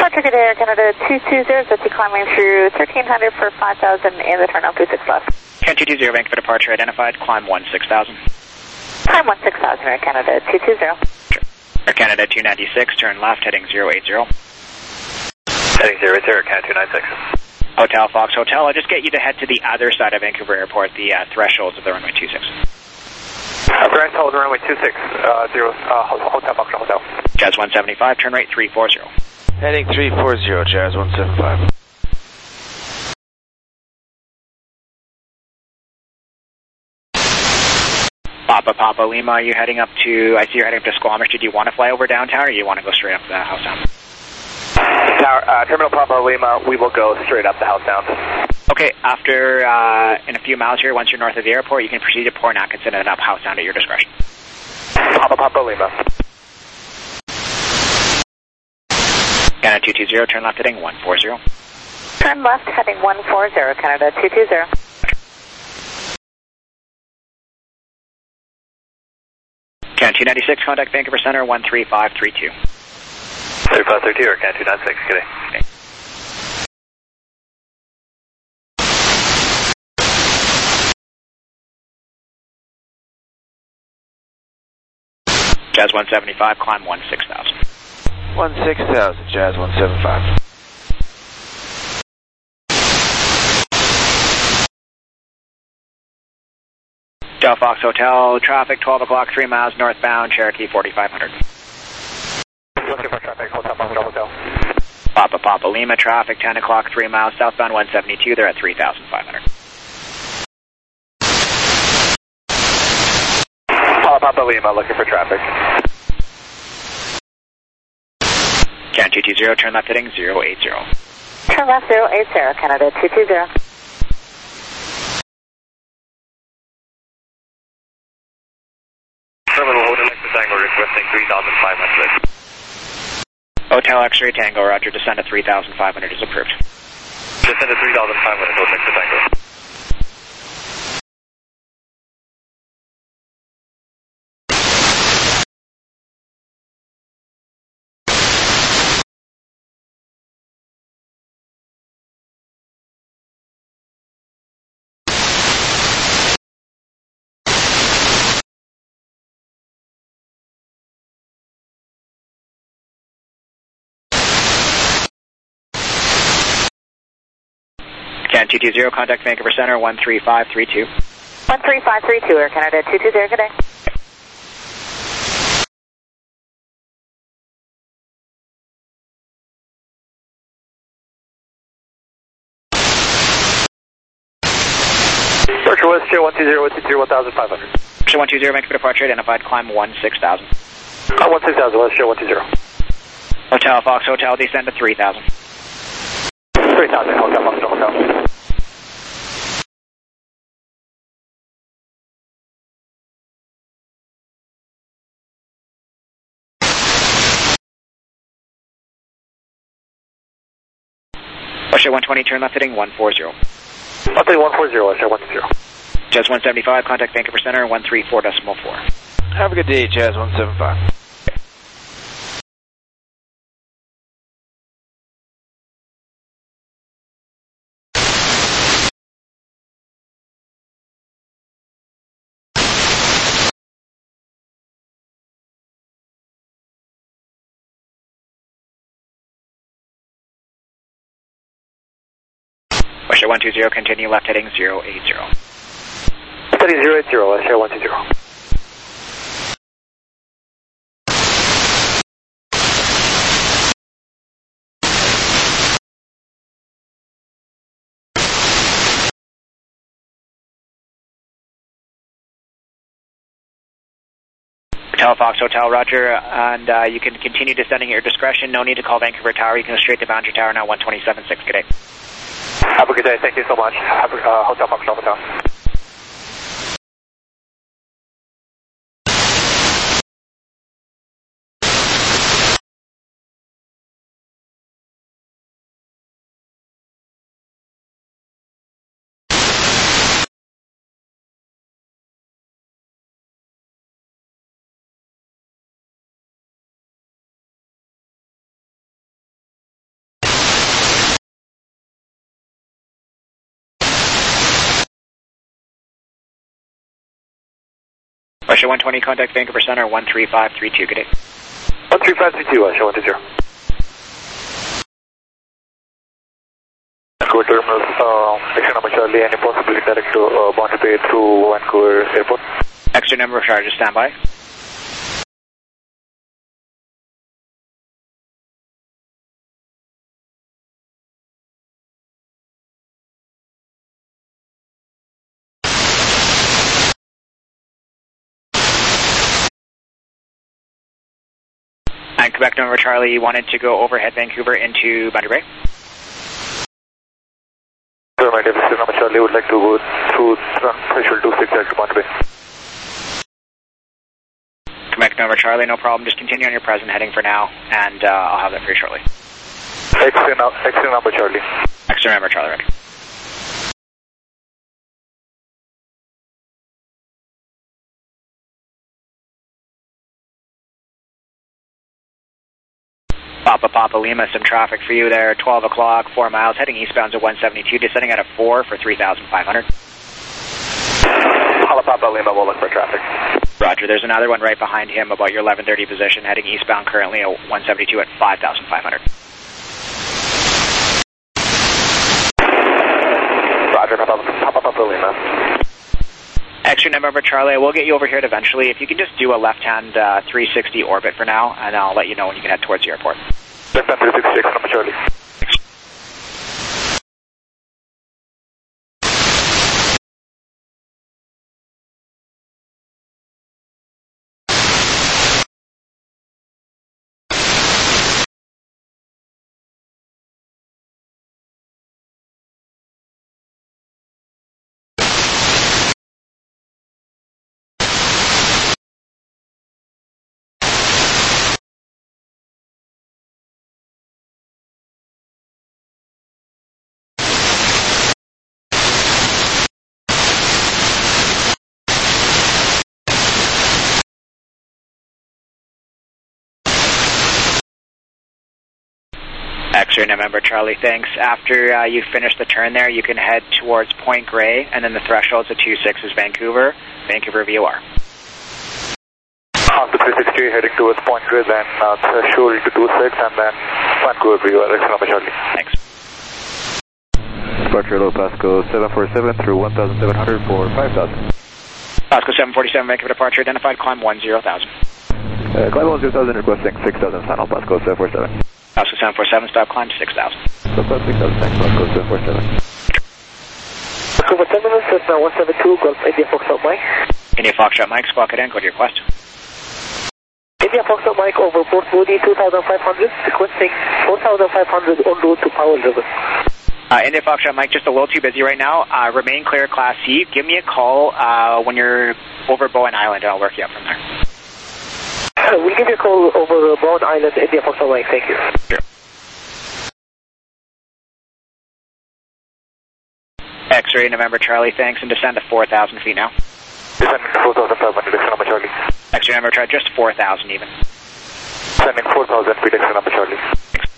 Departure good Air Canada two two zero, Zetty climbing through thirteen hundred for five thousand in the turn on two six left. Can two two zero, Vancouver departure identified, climb one six thousand. Climb one six thousand, Air Canada two two zero. Air Canada two ninety-six, turn left, heading zero eight zero. Heading zero eight zero, Canada two ninety-six. Hotel Fox Hotel, I'll just get you to head to the other side of Vancouver Airport, the uh, thresholds of the runway two six. Uh, Grand hold runway two six, uh, zero, uh, Hotel Fox Hotel. Jazz one seventy-five, turn right three four zero. Heading three four zero, Jazz one seven five. Papa Papa Lima, are you heading up to, I see you're heading up to Squamish. Did you want to fly over downtown, or you want to go straight up to the house down? Tower, uh, Terminal Papa Lima, we will go straight up the house down. Okay, after, uh, in a few miles here, once you're north of the airport, you can proceed to Port Atkinson and up house down at your discretion. Papa Papa Lima. Canada two two zero, turn left heading one four zero. Turn left heading one four zero, Canada two two zero. Canada two ninety-six, contact Vancouver Center one three five three two. three five three two or Canada two ninety-six, good day. Okay. Jazz one seventy-five, climb one six thousand. one six thousand, Jazz one seven five. Hotel Fox Hotel, traffic twelve o'clock, three miles northbound, Cherokee forty-five hundred. Looking for traffic, Hotel Fox Hotel. Papa Papa Lima, traffic ten o'clock, three miles southbound, one seventy-two, they're at three thousand five hundred. Papa Papa Lima, looking for traffic. Can two two zero, turn left heading zero eight zero. Turn left zero eight zero, Canada two two zero. Terminal Hotel X-Ray Tango requesting three thousand five hundred. Hotel X-Ray Tango, roger, descend to three thousand five hundred is approved. Descend to three thousand five hundred, Hotel X-Ray Tango. Can two two zero, contact Vancouver Center one three five three two. one three five three two, Air Canada two two zero, good day. Departure West, show one two zero, one two zero, one thousand five hundred. Show one two zero, Vancouver departure identified, climb one six thousand. Uh, one six thousand, West, show one two zero. Hotel Fox Hotel, descend to three thousand. three thousand, Hotel Fox Hotel. Russia one twenty, turn left heading one four zero. I'll say one four zero, Russia one two zero. Jazz one seventy-five, contact Vancouver Center one three four decimal four. Have a good day, Jazz one seven five. Russia one two zero, continue left heading zero eight zero. Heading zero eight zero, Russia one two zero. Hotel Fox Hotel, roger, and uh, you can continue descending at your discretion. No need to call Vancouver Tower. You can go straight to Boundary Tower now, one twenty-seven six. Good day. Have a good day. Thank you so much. Have a, uh, Hotel Fox Hotel. Russia one twenty, contact Vancouver Center, one three five three two, good day. one three five three two, Russia one two zero. Vancouver Terminal, uh, extra number Charlie, any possibility direct to uh, Bondi Bay through Vancouver Airport? Extra number charges, stand by. And Quebec November Charlie, you wanted to go overhead Vancouver into Boundary Bay? Sir, my name is Number Charlie, would like to go through threshold two six at Boundary Bay. Quebec November Charlie, no problem, just continue on your present heading for now, and uh, I'll have that for you shortly. Extra, extra number Charlie. Extra number Charlie, ready. Papa Papa Lima, some traffic for you there, twelve o'clock, four miles, heading eastbound to one seventy-two, descending out of four for three thousand five hundred. Papa Papa Lima, we'll look for traffic. Roger, there's another one right behind him about your eleven thirty position, heading eastbound currently at one seventy-two at five thousand five hundred. Roger, Papa Papa, Papa Lima. Extra number Charlie, I will get you over here eventually. If you can just do a left-hand uh, three sixty orbit for now, and I'll let you know when you can head towards the airport. Left-hand three sixty, extra number Charlie. Extra November Charlie, thanks. After uh, you finish the turn there, you can head towards Point Grey, and then the threshold's at two six is Vancouver, Vancouver V O R. After three sixty, heading towards Point Grey, then uh, threshold to two six, and then Vancouver V O R, extra number Charlie. Thanks. Departure low Pasco seven four seven through one thousand seven hundred for five thousand. Pasco seven forty-seven, Vancouver departure, identified, climb one zero thousand. Uh, climb one zero thousand, requesting six thousand, final Pasco seven four seven. Pasco seven four seven, stop climb six thousand. Stop climb six thousand, thanks, Pasco seven four seven. Pasco Terminal, Cessna one seven two, Golf India Foxtrot Mike. India Foxtrot Mike, squawk it in, go to your request. India Foxtrot Mike over Port Moody two thousand five hundred, requesting four thousand five hundred en route to Powell River. Uh, India Foxtrot Mike, just a little too busy right now. Uh, remain clear, Class C. Give me a call uh, when you're over Bowen Island, and I'll work you up from there. Uh, we'll give you a call over Bowen Island, India Foxtrot Mike, thank you. Sure. X-ray November Charlie, thanks, and descend to four thousand feet now. Descending to four thousand five hundred, extra number Charlie. X-ray November Charlie, just four thousand even. Descending four thousand feet, extra number Charlie. Thanks.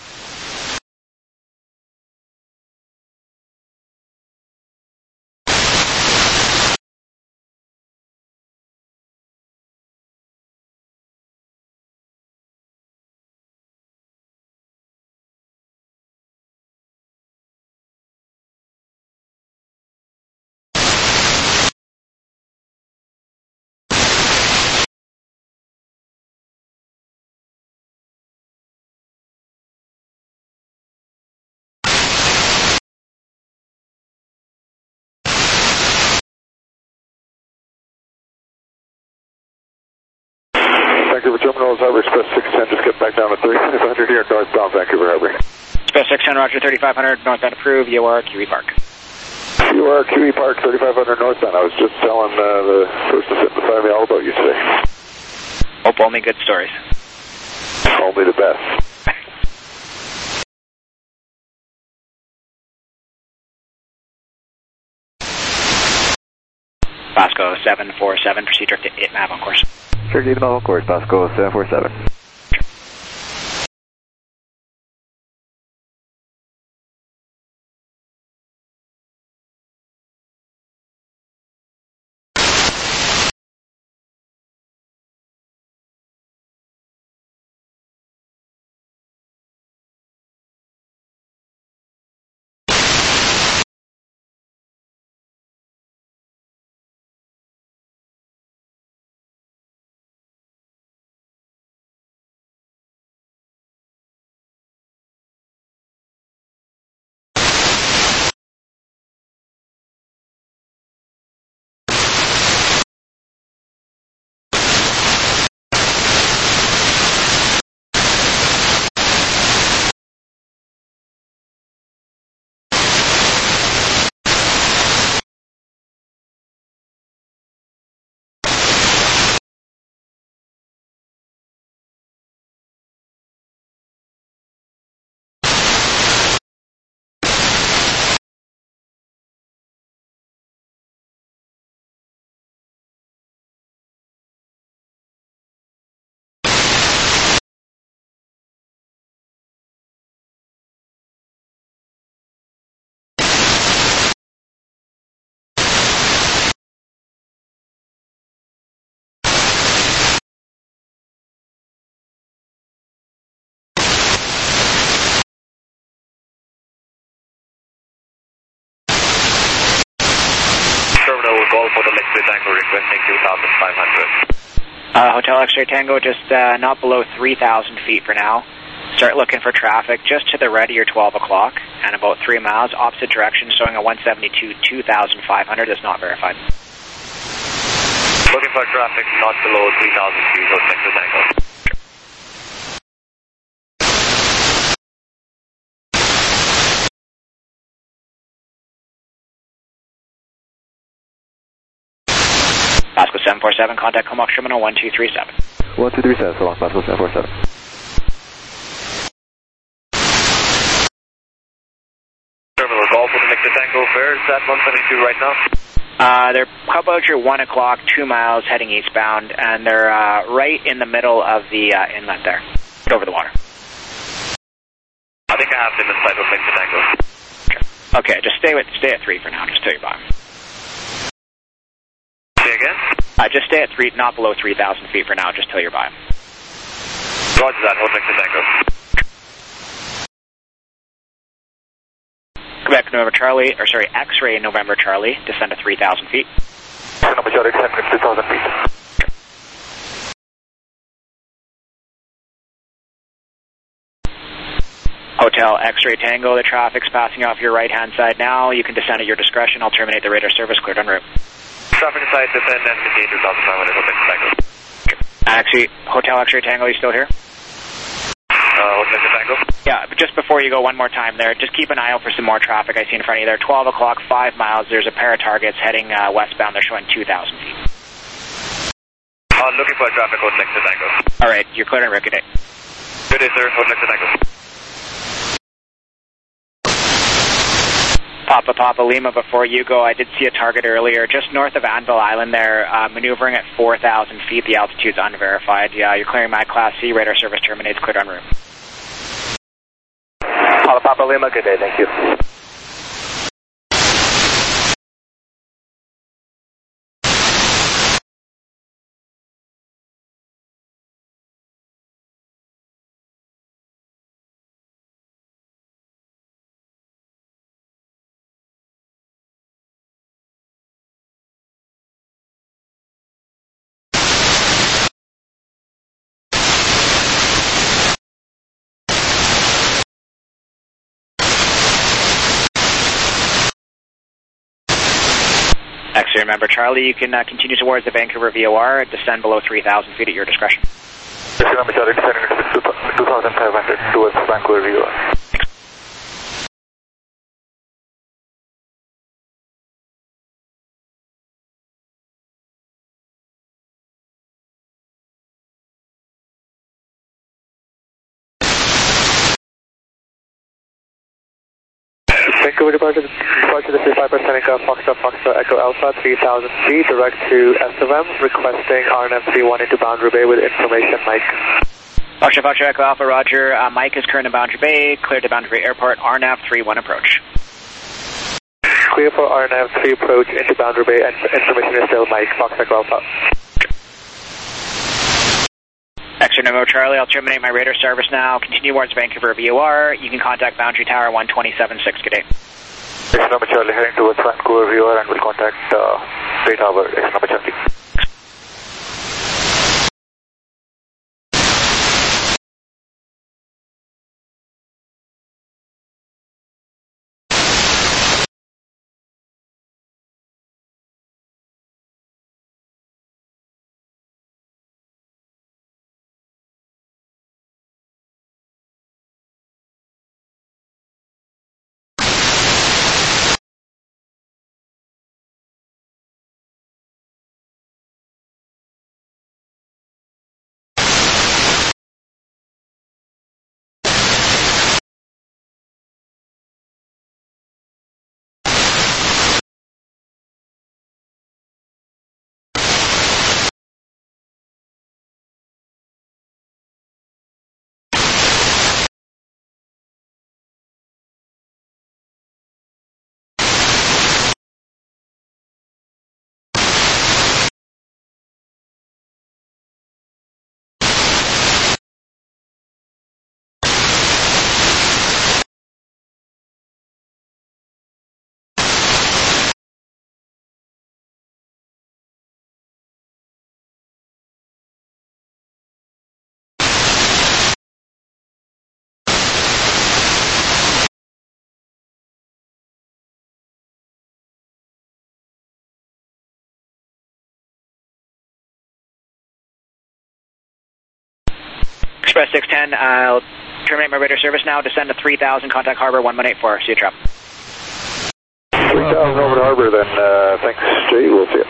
Vancouver Terminals, Harbor Express six ten, just get back down to thirty-five hundred here, northbound Vancouver Harbor. Express six ten, Roger, thirty-five hundred, northbound approved, U R, Q E Park. Q R, Q E Park, thirty-five hundred northbound. I was just telling uh, the person sitting beside me all about you today. Hope only good stories. Only the best. Pasco seven four seven, proceed direct to I T M A V on course. Sure, G on course, Pasco seven four seven. X-Ray Tango requesting two thousand five hundred. Uh, Hotel X-Ray Tango, just uh, not below three thousand feet for now. Start looking for traffic just to the red of your twelve o'clock and about three miles, opposite direction, showing a one seventy-two, two thousand five hundred. That's not verified. Looking for traffic not below three thousand feet, Hotel X-Ray Tango. Pasco seven four seven, contact Comox Terminal one two three seven. one two three seven, so long, Pasco seven four seven. Terminal Golf with X-Ray Tango, where is that one seventy-two right now? Uh, they're about your one o'clock, two miles heading eastbound, and they're uh, right in the middle of the uh, inlet there, over the water. I think I have them inside of X-Ray Tango. Okay, just stay with stay at three for now, just till you're by. Say again? Uh, just stay at three, not below three thousand feet for now, just till you're by. Roger that, Hotel X-Ray Tango. Quebec November Charlie, or sorry, X-Ray November Charlie, descend to three thousand feet. November Charlie, descend to two thousand feet. Hotel X-Ray Tango, the traffic's passing off your right-hand side now. You can descend at your discretion. I'll terminate the radar service, cleared en route. Traffic inside, descend and maintain two thousand five hundred, Hotel X-Ray Tango. Actually, Hotel X-Ray Tango, you still here? Uh, Hotel X-Ray Tango? Yeah, but just before you go, one more time there, just keep an eye out for some more traffic I see in front of you there. twelve o'clock, five miles, there's a pair of targets heading uh, westbound. They're showing two thousand feet. Uh, looking for traffic, Hotel X-Ray Tango. All right, you're cleared en route. Good day. Good day, sir. Hotel X-Ray Tango. Papa Papa Lima, before you go, I did see a target earlier just north of Anvil Island there, uh, maneuvering at four thousand feet. The altitude's unverified. Yeah, you're clearing my Class C. Radar service terminates. Cleared en route. Papa Papa Lima, good day. Thank you. X-Ray Remember Charlie, you can uh, continue towards the Vancouver V O R, descend below three thousand feet at your discretion. X-Ray Remember Charlie, descending to two thousand five hundred towards Vancouver V O R. Vancouver departure, departure to five percent Seneca, Foxtrot, Foxtrot, Echo Alpha, three thousand feet, direct to S M M, requesting R N F three one into Boundary Bay with information, Mike. Foxtrot, Foxtrot, Echo Alpha, Roger. Uh, Mike is current in Boundary Bay, cleared to Boundary Bay Airport, R N F three one approach. Clear for R N F three approach into Boundary Bay, and information is still Mike, Foxtrot, Echo Alpha. X-Ray November Charlie, I'll terminate my radar service now. Continue towards Vancouver V O R. You can contact Boundary Tower one two seven six. Good day. X Number Charlie heading towards Vancouver V O R and will contact uh, Bay Tower. X Number Charlie. Express six ten, I'll terminate my radar service now, descend to three thousand, contact Harbor one one eight four, see you, Trap. three thousand over to Harbor then, uh, thanks Jay, we'll see you.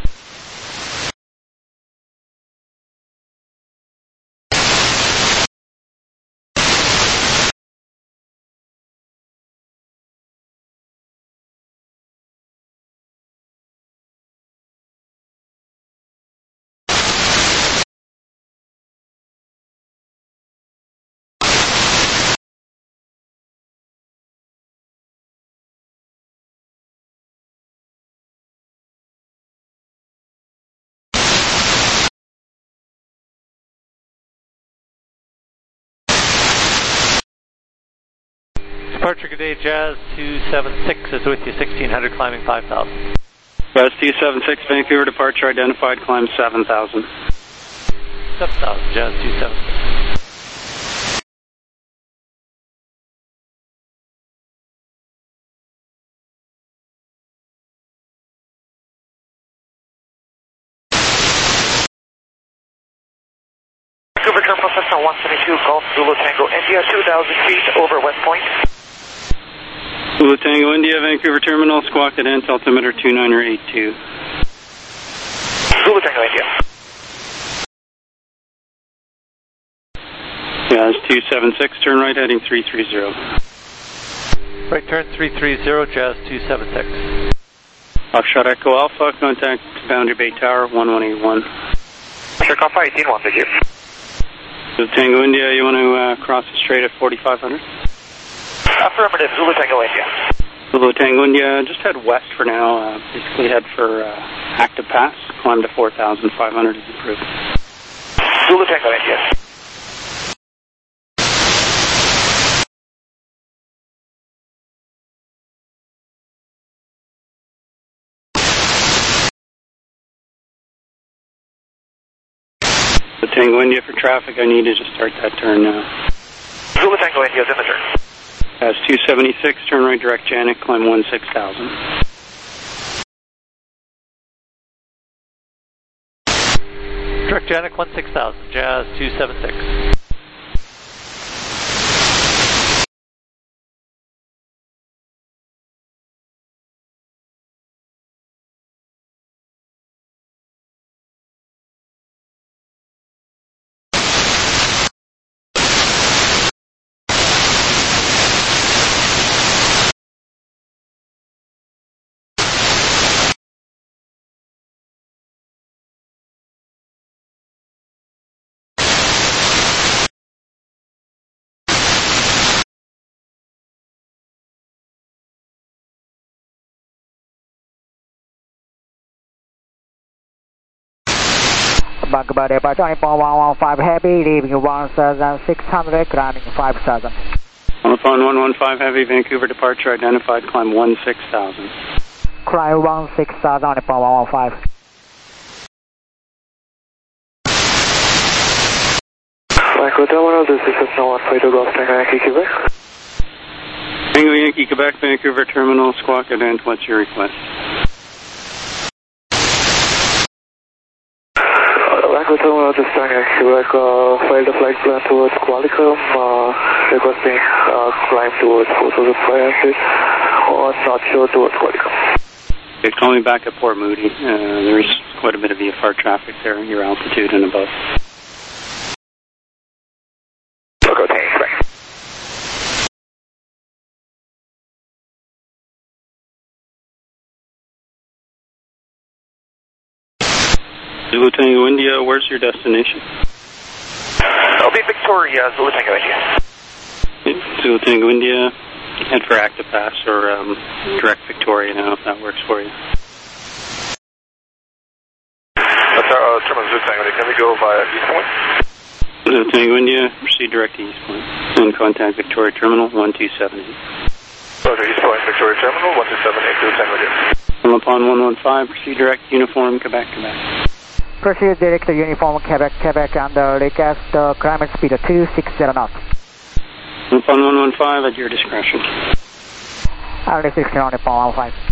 Departure, good day, Jazz two seven six is with you, sixteen hundred, climbing five thousand. Jazz two seven six, Vancouver departure identified, climb seven thousand. seven thousand, Jazz two seven six. Vancouver Terminal Cessna one seventy-two, Golf Zulu Tango India, two thousand feet over West Point. Zulu Tango India, Vancouver Terminal, squawk at Ant, altimeter two niner eight two. Zulu Tango India. Jazz two seven six, turn right heading three three zero. Right turn three three zero, Jazz two seven six. Offshot Echo Alpha, contact Boundary Bay Tower one one eight one. Sure, Alpha eighteen one, thank you. Zulu Tango India, you want to uh, cross the strait at forty-five hundred? Affirmative, Zulu Tango India. Zulu Tango India, just head west for now. Uh, basically head for uh, Active Pass. Climb to four thousand five hundred is approved. Zulu Tango India. Zulu Tango India for traffic, I need to just start that turn now. Zulu Tango India is in the turn. That's two seventy-six, turn right direct Janik, climb one six thousand. Direct Janik one six thousand, Jazz two seven six. Vancouver departure on one one five heavy, leaving one thousand six hundred, climbing five thousand. On phone one one five heavy, Vancouver departure identified, climb one six thousand. Climb one six thousand on one one five. Vancouver Terminal, this is Cessna one five two Golf Tango Yankee, Quebec. Tango Yankee, Quebec, Vancouver Terminal, squawk at Ant, what's your request? Vancouver Terminal, this is Tango Yankee, Quebec, uh, filed a flight plan towards Qualicum, uh, requesting uh, climb towards four thousand five hundred, or not sure towards Qualicum. Okay, call me back at Port Moody. Uh, there's quite a bit of V F R traffic there, your altitude and above. Logo tank, right. Zulu Tango India, where's your destination? I'll be Victoria, Zulu Tango India. Okay, Zulu Tango India, head for Active Pass or um, direct Victoria now, if that works for you. That's our uh, Terminal Zulu Tango India. Can we go via East Point? Zulu Tango India, proceed direct to East Point. And contact Victoria Terminal one two seven eight. Okay, East Point, Victoria Terminal one two seven eight, Zulu Tango India. Come upon one one five, proceed direct Uniform, Quebec, Quebec. Proceed direct to Uniform, Quebec, Quebec, and uh, request uh, climate speed two six zero knots. Come upon one one five at your discretion. I'll sixteen on one one five.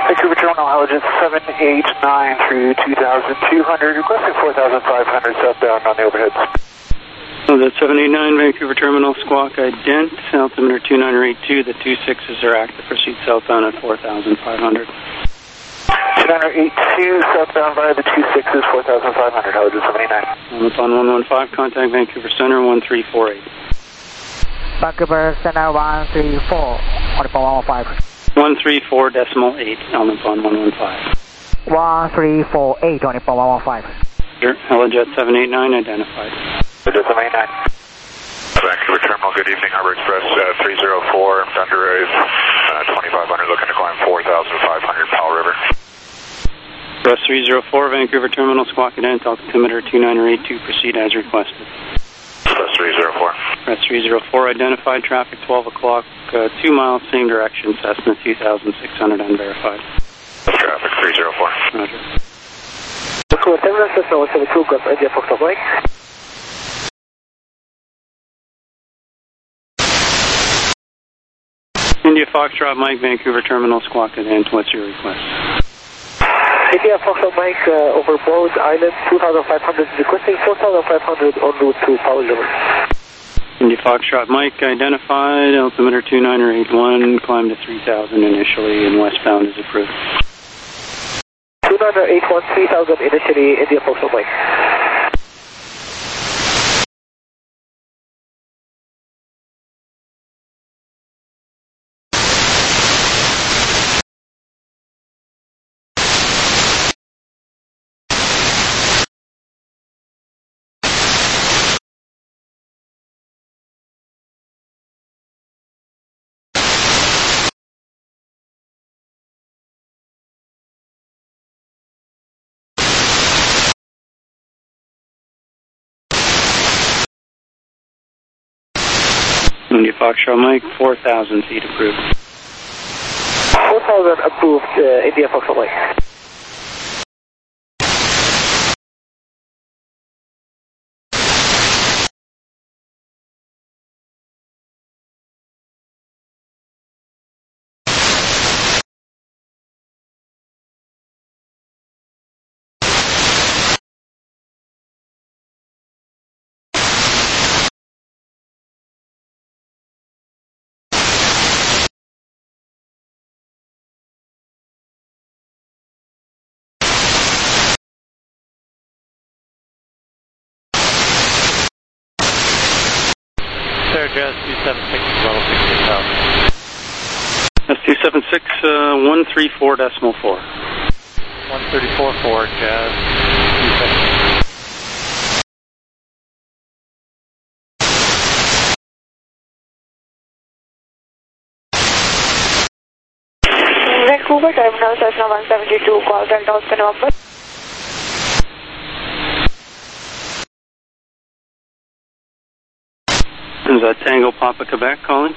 Vancouver Terminal, Allegiant seven eight nine through two thousand two hundred, requesting four thousand five hundred southbound on the overhead. Oh, that's seven eight nine, Vancouver Terminal, Squawk Ident, altimeter two nine eight two, the two sixes are active, proceed southbound at four thousand five hundred. two nine eight two, southbound via the two sixes, four thousand five hundred, Allegiant seven eight nine. On the one one five, contact Vancouver Center, one three four eight. Vancouver Center one three four, on the phone one one five. one three four decimal eight, Alnipon one one five. one three four eight, on the phone one one five. Sure, Helijet seven eight nine identified. Helijet seven eight nine. Vancouver Terminal, good evening, Harbor Express uh, three zero four, Thunder Rays, uh, twenty-five hundred, looking to climb four thousand five hundred, Powell River. Express three zero four, Vancouver Terminal, Squawk Ident, altimeter two nine eight two, proceed as requested. Express three zero four. Express three zero four, identified traffic twelve o'clock, uh, two miles, same direction, Cessna two thousand six hundred, unverified. Traffic three zero four. Roger. Vancouver Terminal, Cessna one seven two, Golf India Foxtrot Mike. India Foxtrot Mike, Vancouver Terminal, Squawk Ident, what's your request? India Foxtrot Mike, uh, over Bose Island, two thousand five hundred, requesting four thousand five hundred en route to Powell River. India Foxtrot Mike, identified, altimeter two nine eight one, climb to three thousand initially, and westbound is approved. two nine eight one, three thousand initially, India Foxtrot Mike. India Foxtrot Mike, four thousand feet approved. four thousand approved, uh, India Foxtrot Mike. Jazz two seven six, level sixteen thousand. That's two seven six, uh, one three four decimal four. one thirty-four four, Jazz two seven six. Vancouver Terminal, Cessna one seventy-two, call Delta Oscar November. Is that Tango Papa Quebec calling?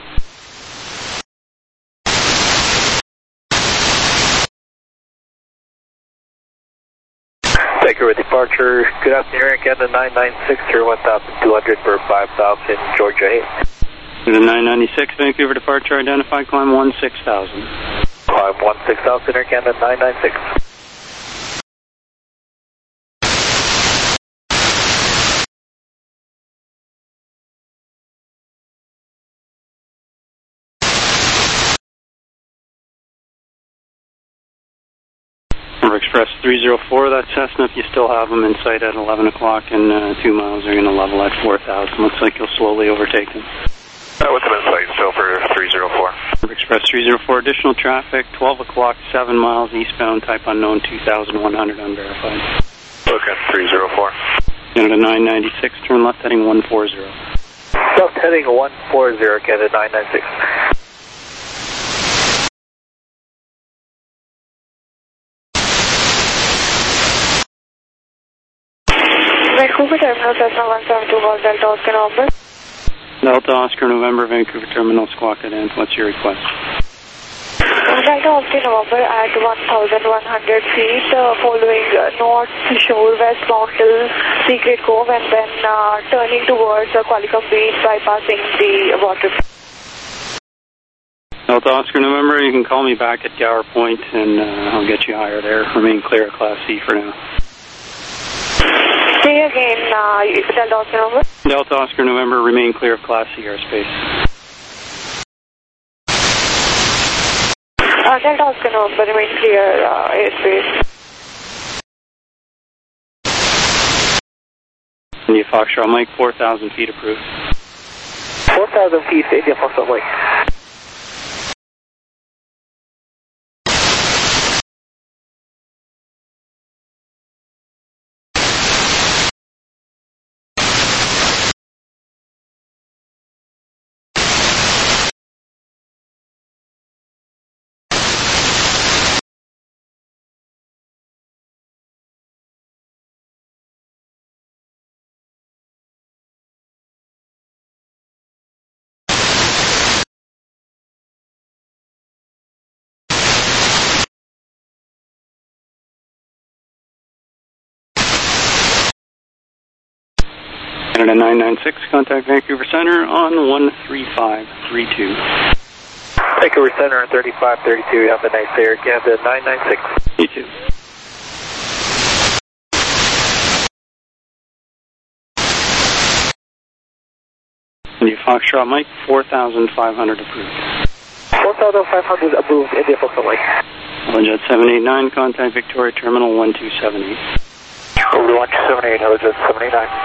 Vancouver departure, good afternoon, Air Canada nine nine six, here one thousand two hundred for five thousand, Georgia eight. The nine ninety-six, Vancouver departure, identified, climb one six thousand. Climb one six thousand, Air Canada nine nine six. Express three zero four, that's Cessna, if you still have them in sight at eleven o'clock, and uh, two miles are going to level at four thousand. Looks like you'll slowly overtake them. Uh, what's the in sight still for three zero four? Express three zero four, additional traffic, twelve o'clock, seven miles eastbound, type unknown, two thousand one hundred, unverified. Okay, three zero four. Canada nine ninety-six, turn left heading one forty. Left heading one forty, Canada nine ninety-six. Vancouver Terminal, Cessna one seventy-two, call Delta Oscar November. Delta Oscar November, Vancouver Terminal, Squawk Ident, what's your request? Delta Oscar November at one thousand one hundred feet, uh, following uh, north shore, westbound till Secret Cove, and then uh, turning towards uh, Qualicum Beach, bypassing the water. Delta Oscar November, you can call me back at Gower Point and uh, I'll get you higher there. Remain clear of Class C for now. Say again, uh, Delta Oscar November. Delta Oscar November, remain clear of Class C airspace. Uh, Delta Oscar November, remain clear uh, airspace. India Foxtrot Mike, four thousand feet approved. four thousand feet, India Foxtrot Mike. Canada nine nine six, contact Vancouver Center on one three five three two. Vancouver Center, thirty-five thirty-two, have a nice day, Canada nine nine six. You too. India Foxtrot Mike, four thousand five hundred approved. four thousand five hundred approved, India Foxtrot Mike. Holojet seven eight nine, contact Victoria Terminal one two seven eight. Over to one two seven eight, Holojet seven eight nine.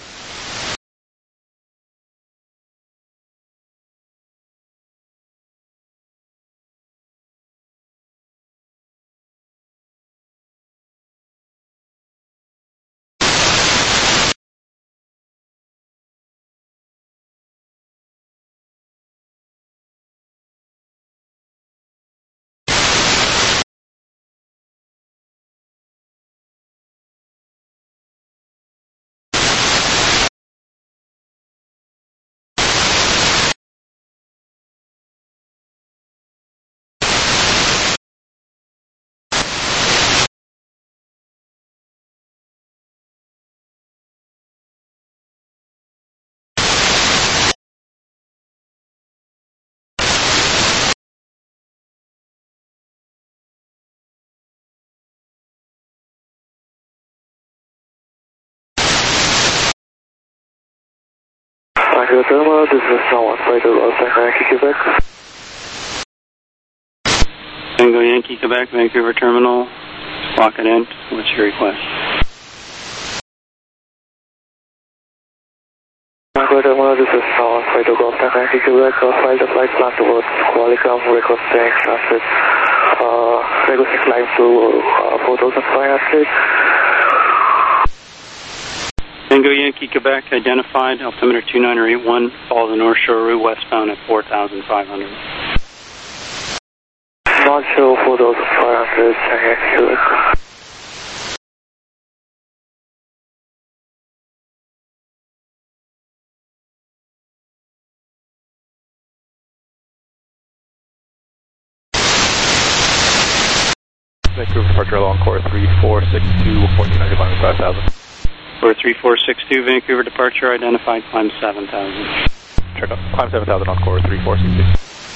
Vancouver Terminal, this is now one five zero Tango Yankee, Quebec. Tango Yankee, Quebec, Vancouver Terminal, lock it in. What's your request? Vancouver Terminal, this is now one five zero Tango Yankee, Quebec. File the flight plan towards Qualicum, requesting transit, uh, requesting climb to uh, four thousand five hundred. Tango Yankee, Quebec, identified, altimeter two nine eight one, follow the North Shore route westbound at four thousand five hundred. North Shore four thousand five hundred, Tango Yankee, Quebec. Vancouver departure along core three four six two, fourteen ninety minus five thousand. Core three four six two, Vancouver departure identified, climb seven thousand. Check out, climb seven thousand on core three four six two.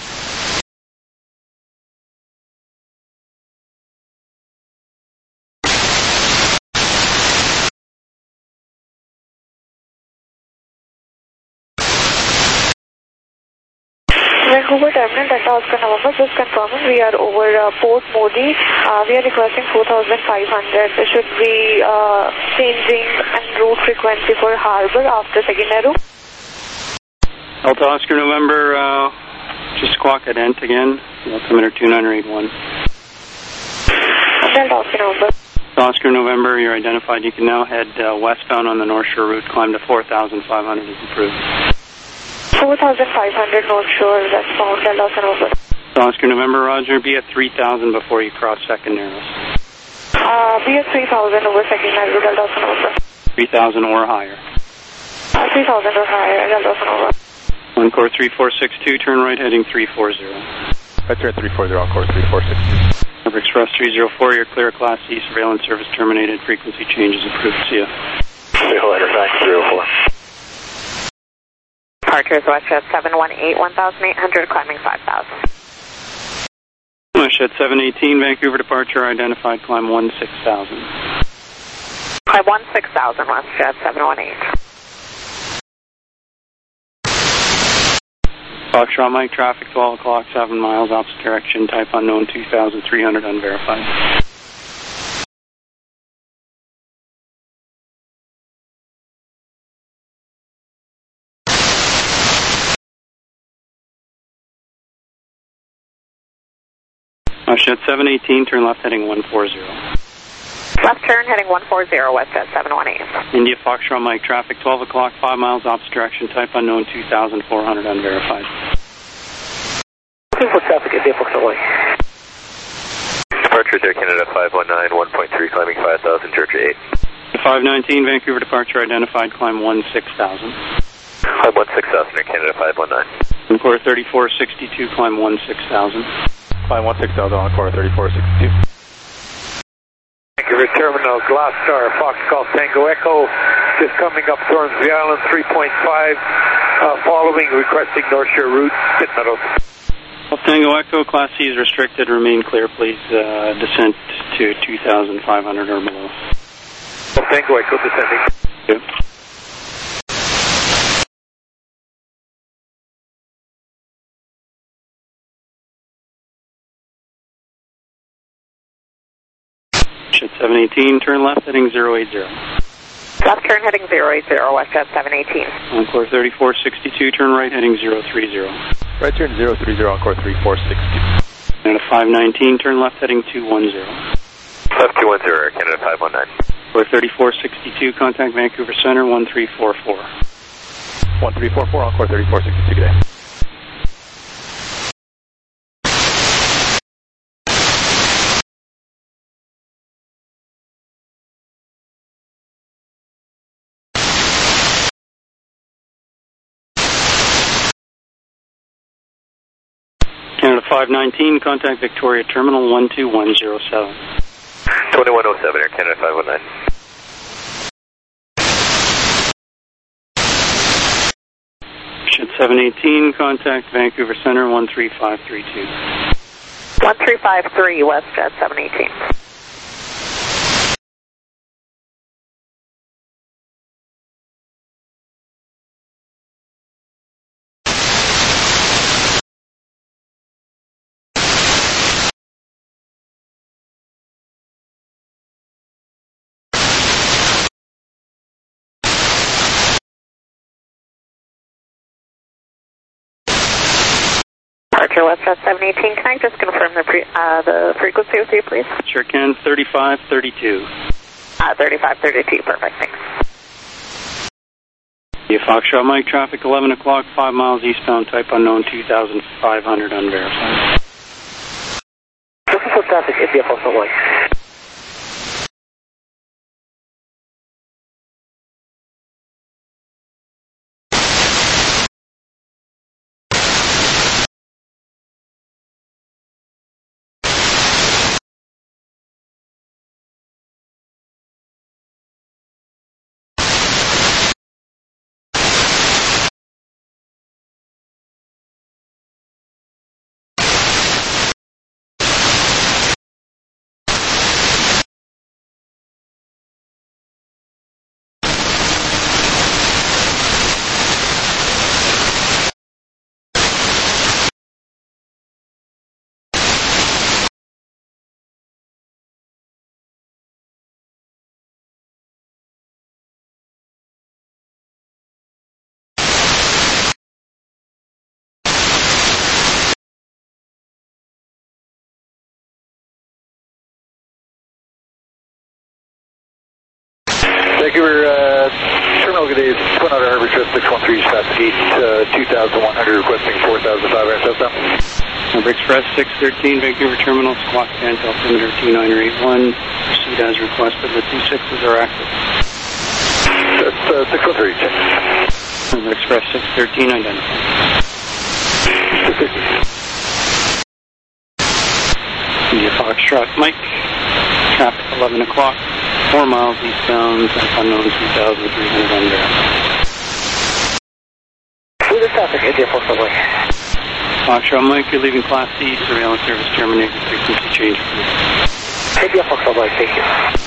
Vancouver Terminal, Delta Oscar November, just confirming we are over uh, Port Modi. Uh, we are requesting four thousand five hundred. Should we uh, changing en route frequency for Harbour after second arrow? Delta Oscar November, uh, just squawk at Ent again, altimeter two nine eight one. Delta Oscar November. Oscar November, you're identified. You can now head uh, westbound on the North Shore route, climb to four thousand five hundred as approved. four thousand five hundred North Shore, that's found, Delta Oscar November. Oscar November, Roger, be at three thousand before you cross second narrows. Uh, be at three thousand over second arrow, Delta Oscar November. three thousand or higher. Uh, three thousand or higher, Delta Oscar November. On core three four six two, turn right heading three four zero. Right turn three four zero on core three four six two. Number Express three zero four, you're clear, Class C, surveillance service terminated, frequency changes approved. See ya. See you later, thanks, three oh four. Departures WestJet seven one eight, one thousand eight hundred, climbing five thousand. Shed seven eighteen, Vancouver departure identified, climb one six thousand. Climb one six thousand, West Jet seven one eight. Foxtrot Mike, traffic twelve o'clock, seven miles, opposite direction, type unknown, two thousand three hundred, unverified. Shed seven eighteen, turn left heading one four zero. Left turn heading one four zero, West Jet seven one eight. India Foxtrot Mike, traffic twelve o'clock, five miles, opposite direction, type unknown, two thousand four hundred, unverified. two for traffic, India Foxtrot Mike. Departure Air Canada five one nine, one point three, climbing five thousand, Georgia eight. five nineteen, Vancouver departure identified, climb one six thousand. Climb one six thousand, Air Canada five one nine. Encore thirty-four sixty-two, climb one six thousand. Climb one six thousand, Encore thirty-four sixty-two. Vancouver Terminal, Gloucester, Fox Golf Tango Echo, just coming up Thornsby Island, three point five, uh, following, requesting North Shore route, Pit Meadows. Golf Tango Echo, Class C is restricted, remain clear, please, uh, descent to two thousand five hundred or below. Golf Tango Echo descending. Yep. Shed seven eighteen, turn left heading zero eight zero. Left turn heading zero eight zero, West Jet seven eighteen. Encore thirty-four sixty-two, turn right heading zero three zero. Right turn zero three zero, Encore thirty-four sixty. And a five nineteen, turn left heading two one zero. Left two one zero, Canada five one nine. For thirty-four sixty-two, contact Vancouver Center one three four four. one three four four, Encore thirty-four sixty-two, good day. Canada five nineteen, contact Victoria Terminal one two one zero seven. twenty-one oh seven, Air Canada five one nine. Shed seven eighteen, contact Vancouver Center one three five three two. one three five three, West Jet seven eighteen. Departure West Jet seven eighteen. Can I just confirm the pre, uh, the frequency with you, please? Sure can. thirty-five thirty-two. Uh, thirty-five thirty-two. Perfect. Thanks. Yeah, Foxtrot Mike, traffic eleven o'clock, five miles eastbound, type unknown, two thousand five hundred, unverified. This is for traffic, India Foxtrot Mike. Vancouver uh, Terminal, good day. Twin Otter Harbor Trust six one three, fast gate, uh, two thousand one hundred, requesting four thousand five hundred southbound. Number Express six thirteen, Vancouver Terminal, squawk ten, altimeter two nine eight one. Proceed as requested. The two sixes are active. That's uh, six one three. Number Express six thirteen, identified. India Foxtrot Mike, traffic eleven o'clock, four miles eastbound, unknown two thousand three hundred unverified. Who's the traffic, India Foxtrot Mike? Foxtrot Mike, you're leaving Class C, surveillance service terminated, frequency change. India Foxtrot Mike, thank you.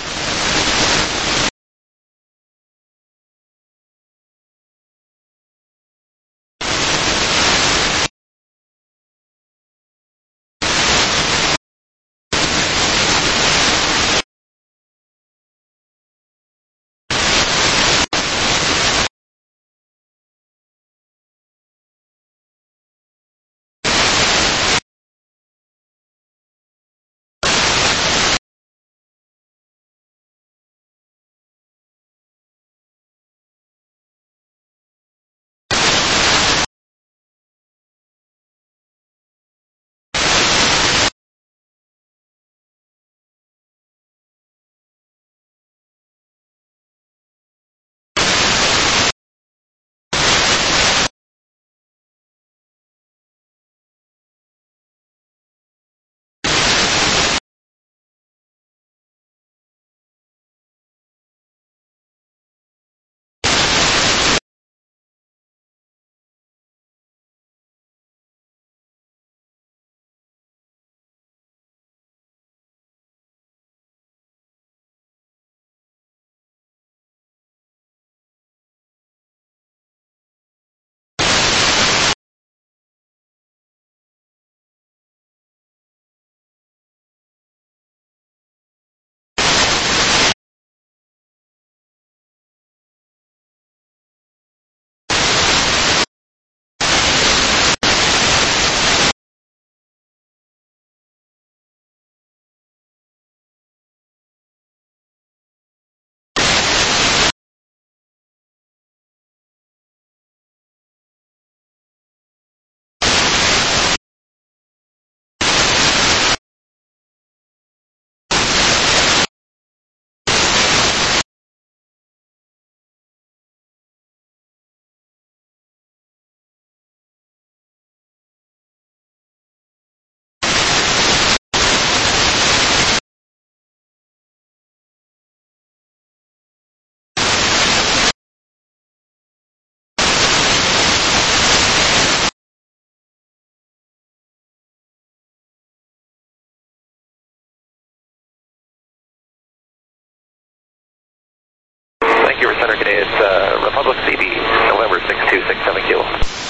Center today, it's uh, Republic C B, November six two six seven kilo.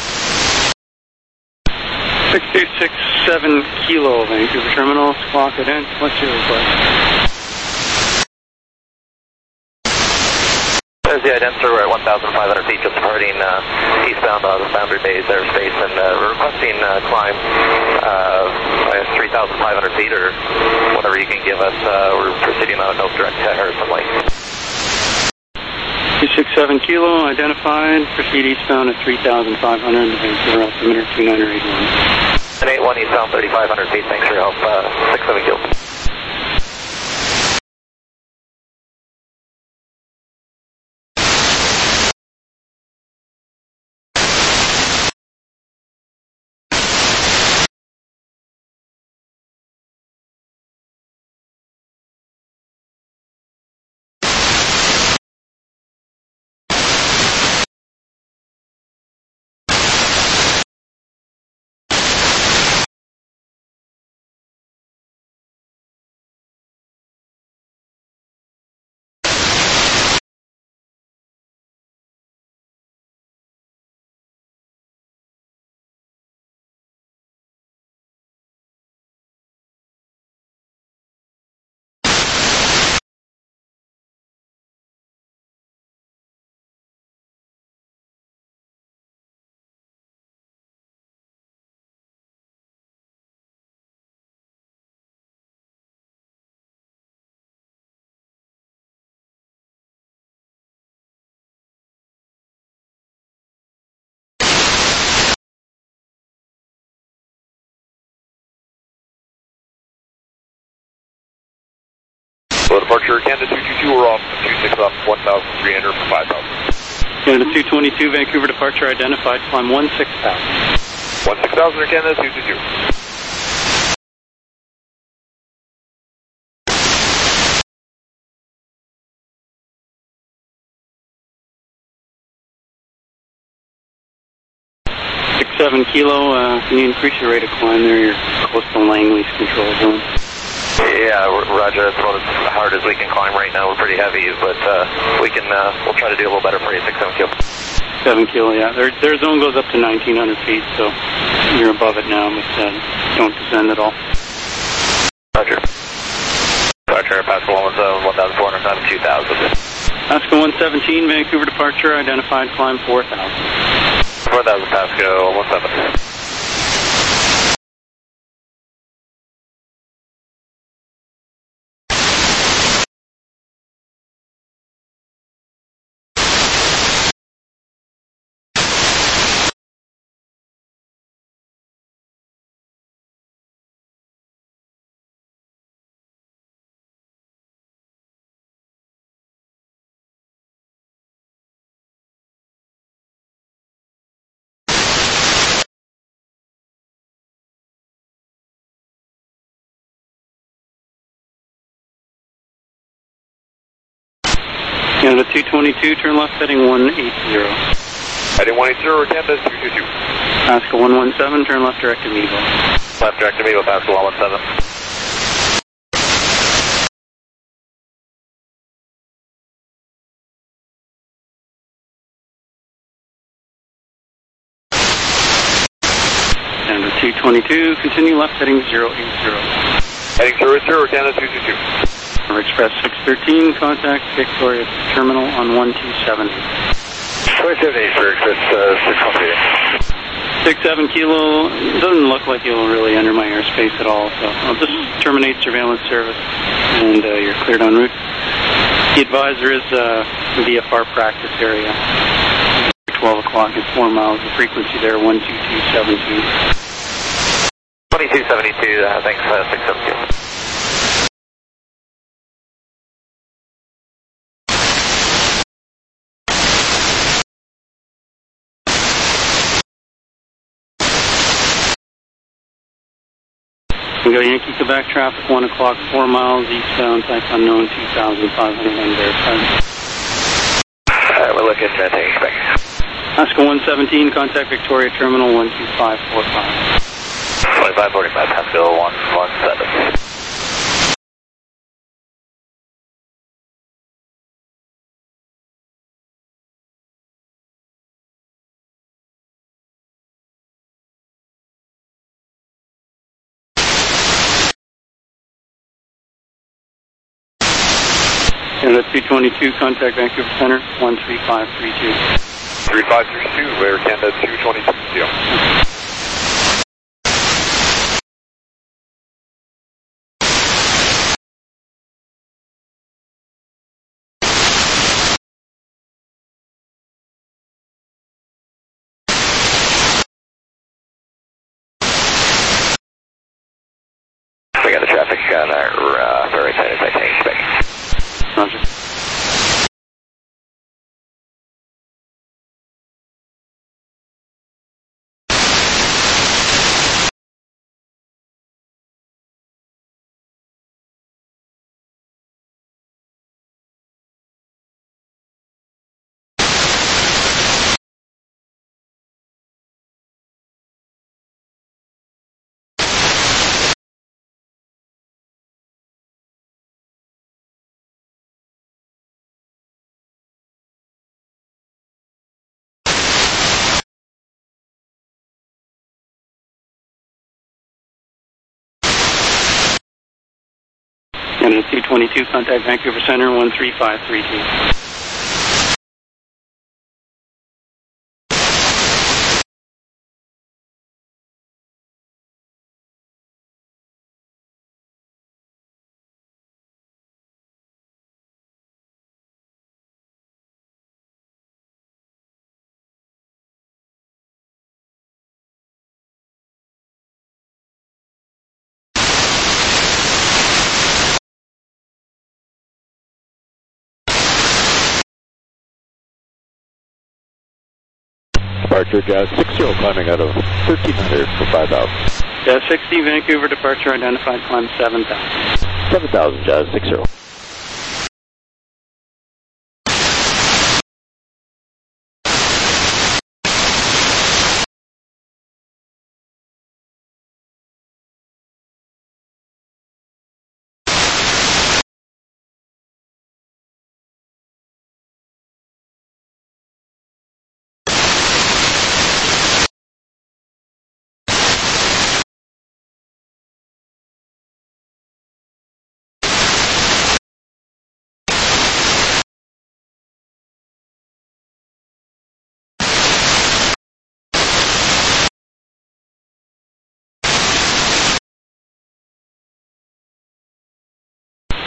six two six seven kilo, Vancouver Terminal, clock it in. What's your request? There's the ident, sir. We're at one thousand five hundred feet, just departing uh, eastbound on uh, Boundary Bays airspace, and uh, we're requesting uh, climb uh, three thousand five hundred feet, or whatever you can give us. Uh, we're proceeding on a nose direct to Harrison Lake. two six seven kilo, identified. Proceed eastbound at three thousand five hundred, Vancouver altimeter two nine eight one. And eight one eastbound thirty-five hundred feet, thanks for your help, uh, six seven kilo. So departure Canada two two two, we're off two six up, one thousand three hundred for five thousand. Canada two twenty-two, Vancouver departure identified, climb one six thousand. one six thousand or Canada two two two. seven kilo, uh, can you increase your rate of climb there? You're close to Langley's control zone. Yeah, Roger, that's about as hard as we can climb right now. We're pretty heavy, but uh, we can, uh, we'll try to do a little better for you, six, seven kilo. seven kilo, yeah. Their, their zone goes up to nineteen hundred feet, so you're above it now, but uh, don't descend at all. Roger. Roger, Pascal one seven, one thousand four hundred times two thousand. Pascal one seventeen, Vancouver departure, identified climb four thousand. four thousand, Pascal one seven. Canada two twenty-two, turn left heading one eighty. Heading one eighty, Canada two twenty-two. Pascal one one seven, turn left direct to Mevo. Left direct to Mevo, Pascal one one seven. Canada two twenty-two, continue left heading zero eight zero. Heading zero eight zero, Canada two twenty-two. Express six thirteen, contact Victoria Terminal on one two seven. twenty-seven eight for Express uh, six one three. six seven kilo, doesn't look like you'll really enter my airspace at all, so I'll just terminate surveillance service and uh, you're cleared en route. The advisor is uh, V F R practice area. twelve o'clock at four miles, the frequency there one two two seven two. twenty-two seventy-two, uh, thanks, uh, six seven two. We go Yankee Quebec traffic, one o'clock, four miles eastbound, type unknown, two thousand five hundred unverified. Alright, we're looking at taking Quebec. Pascal one seventeen, contact Victoria Terminal one two five four five. twenty-five forty-five, Pascal one one seven. Canada two twenty-two, contact Vancouver Center, one three five three two. three five three two, Air Canada two twenty-two, yeah. We got the traffic on our uh, very side of Titanic Quebec. Roger. Canada two twenty-two, contact Vancouver Center, one three five three two. Departure, Jazz six zero, climbing out of thirteen hundred for five thousand. Jazz sixty, Vancouver departure, identified climb seven thousand. seven thousand, Jazz six zero.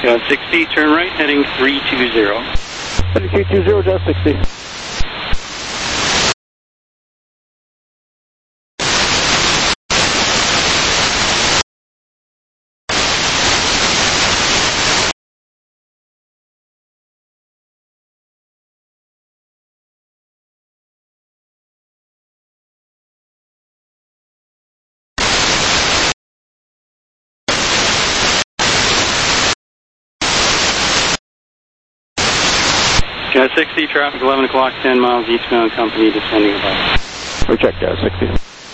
Jazz sixty, turn right, heading three two zero. Heading three two zero, Jazz sixty. Jazz sixty, traffic eleven o'clock, ten miles eastbound, company descending above. We check Jazz sixty.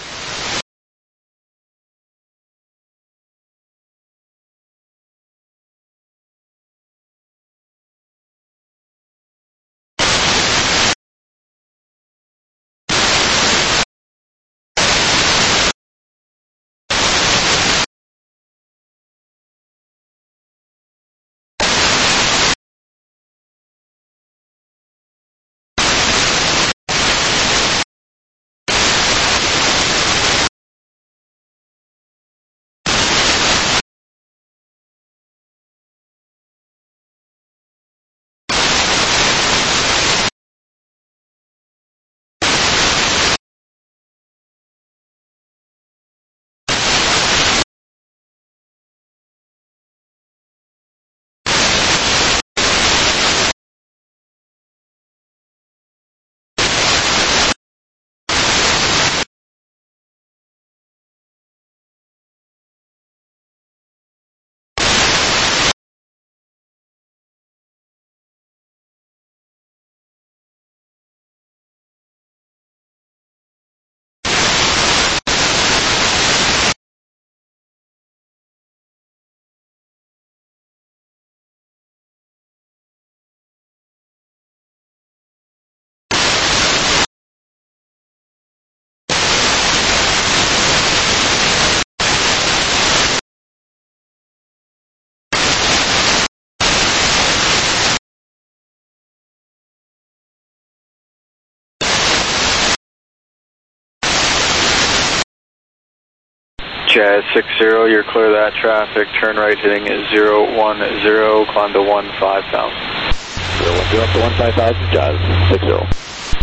Jazz six zero, you're clear of that traffic. Turn right heading zero one zero, climb to one five thousand. zero one zero up to one five thousand, Jazz six zero.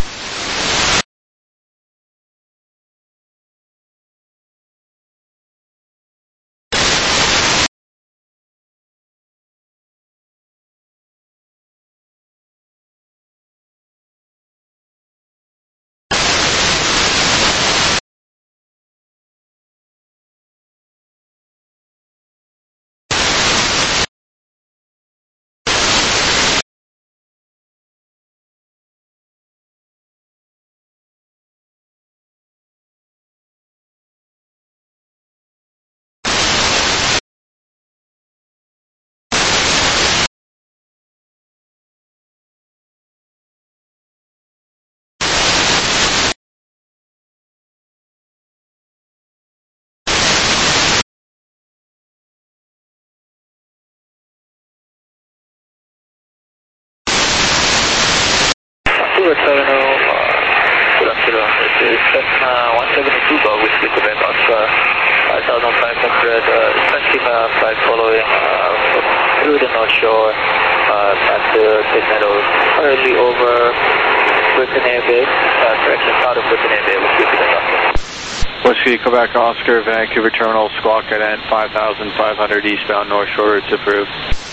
Good afternoon, good afternoon. This is Cessna one seventy-two Golf with Quebec Oscar five thousand five hundred, uh, expecting a flight following uh, through the North Shore uh, at the St. Meadows, currently over Britannia Bay, uh, direction south of Britannia Bay with Quebec Oscar. Whiskey Quebec Oscar, Vancouver Terminal, squawk at N five thousand five hundred eastbound North Shore, it's approved.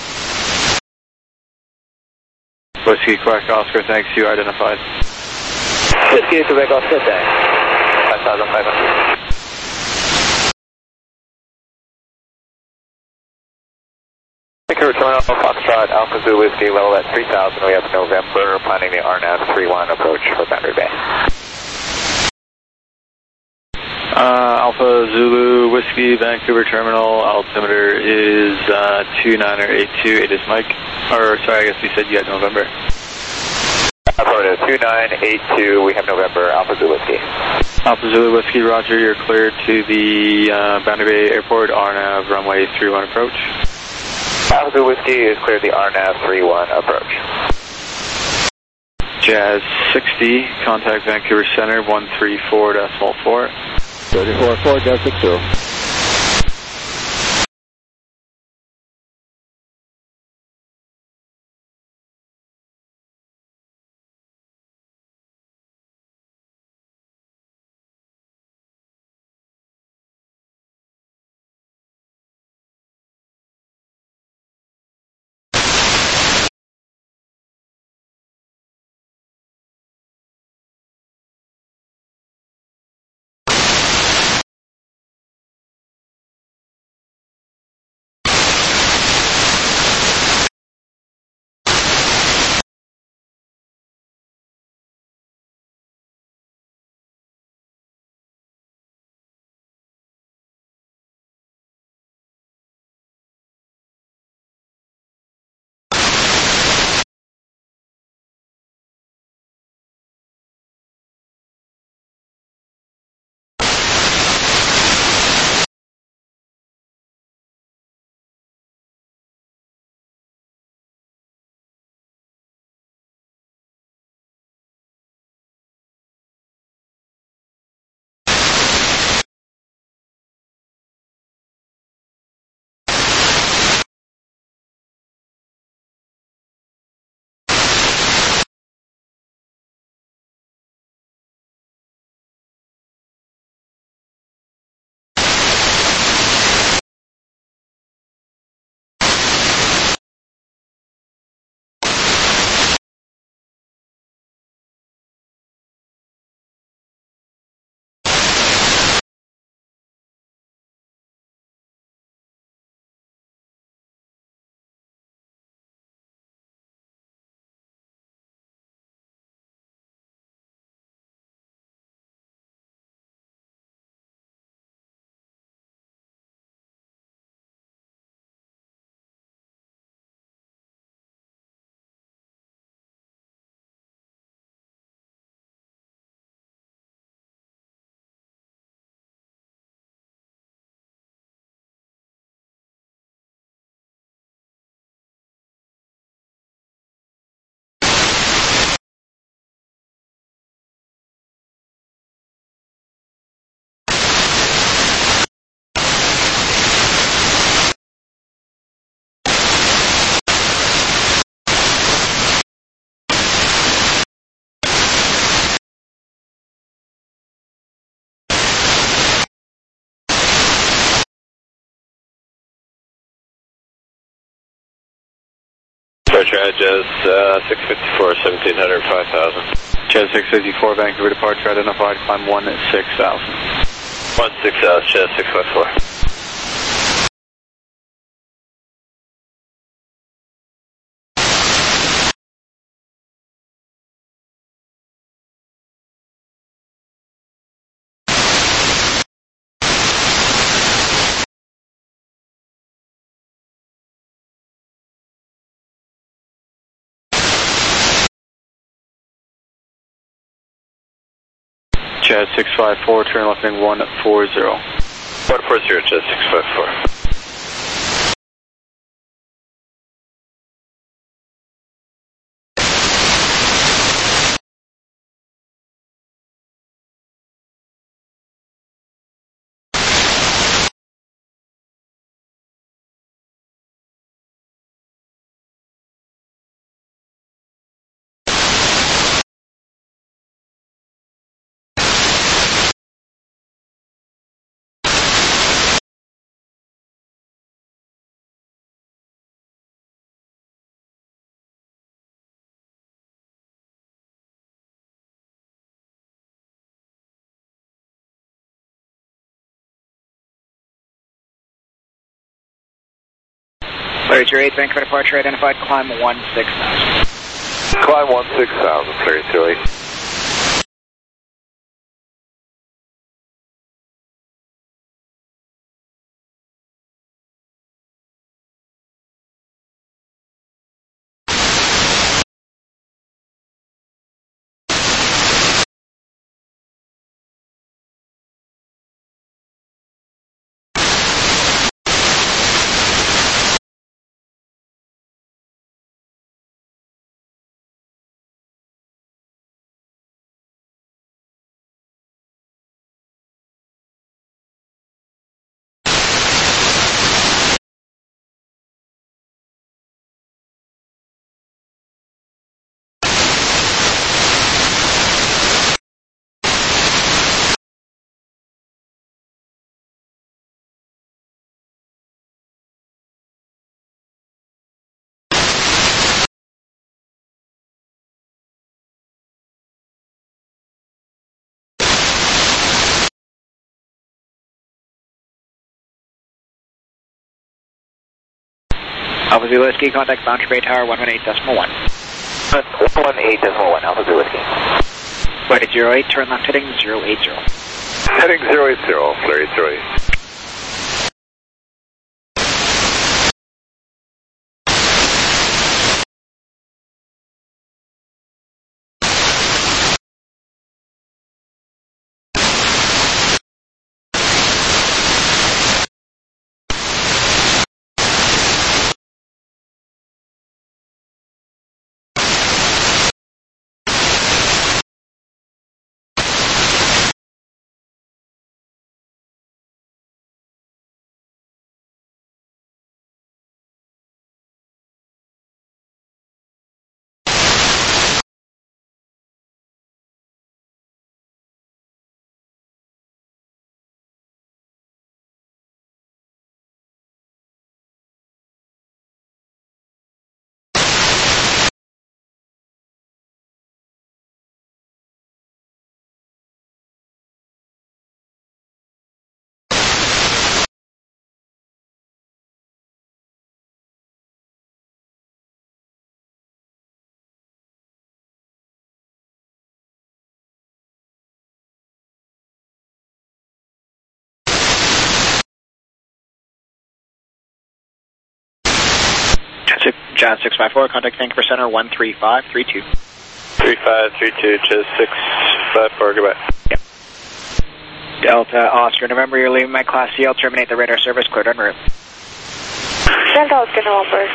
Whiskey Quebec Oscar, thanks, you identified. Whiskey Quebec Oscar, thanks, five thousand five hundred. Vancouver Terminal, Foxtrot, Alpha Zulu Whiskey, level at three thousand, we have November, planning the R N A V three one approach for Boundary Bay. Uh, Alpha Zulu Whiskey, Vancouver Terminal, altimeter is uh, two niner eight two, it is Mike. Or, sorry, I guess we said you had November. Florida, two nine eight two, we have November, Alpha Zulu Whiskey. Alpha Zulu Whiskey, roger, you're cleared to the uh, Boundary Bay Airport, R N A V runway three one approach. Alpha Zulu Whiskey is cleared the R N A V three one approach. Jazz sixty, contact Vancouver Center, one three four decimal four. thirty-four four, Jazz six zero. Departure address uh, six fifty-four, seventeen hundred, five thousand. Jazz six fifty-four, Vancouver departure identified, climb one six thousand. one six thousand, Jazz six fifty-four. Jazz six five four, turn left wing one four zero. one four zero, Jazz six five four. Larry zero eight, Vancouver departure identified, climb one six thousand. Climb one six thousand, Larry zero eight. Alpha Zulu Whiskey, contact Boundary Bay Tower one one eight decimal one. one one eight decimal one, Alpha Zulu Whiskey. Flight zero eight, turn left heading zero eight zero. Heading zero eight zero, Larry zero eight. Jazz six five four, contact Vancouver Center one three five three two. three five three two, Jazz six five four, goodbye. Yep. Delta Oscar November, you're leaving my Class C. I'll terminate the radar service, cleared en route. Delta Oscar November.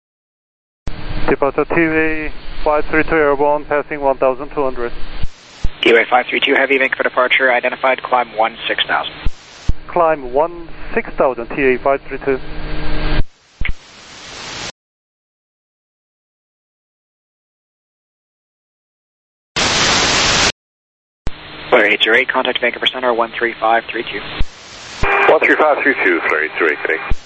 Departure T V five three two airborne, passing one thousand two hundred. T W A five three two Heavy, Vancouver departure, identified, climb one six thousand. Climb one six thousand, T A five three two. Flare eight zero eight, contact Vancouver Center, one three five three two. one three five three two, Flare eight zero eight, good day.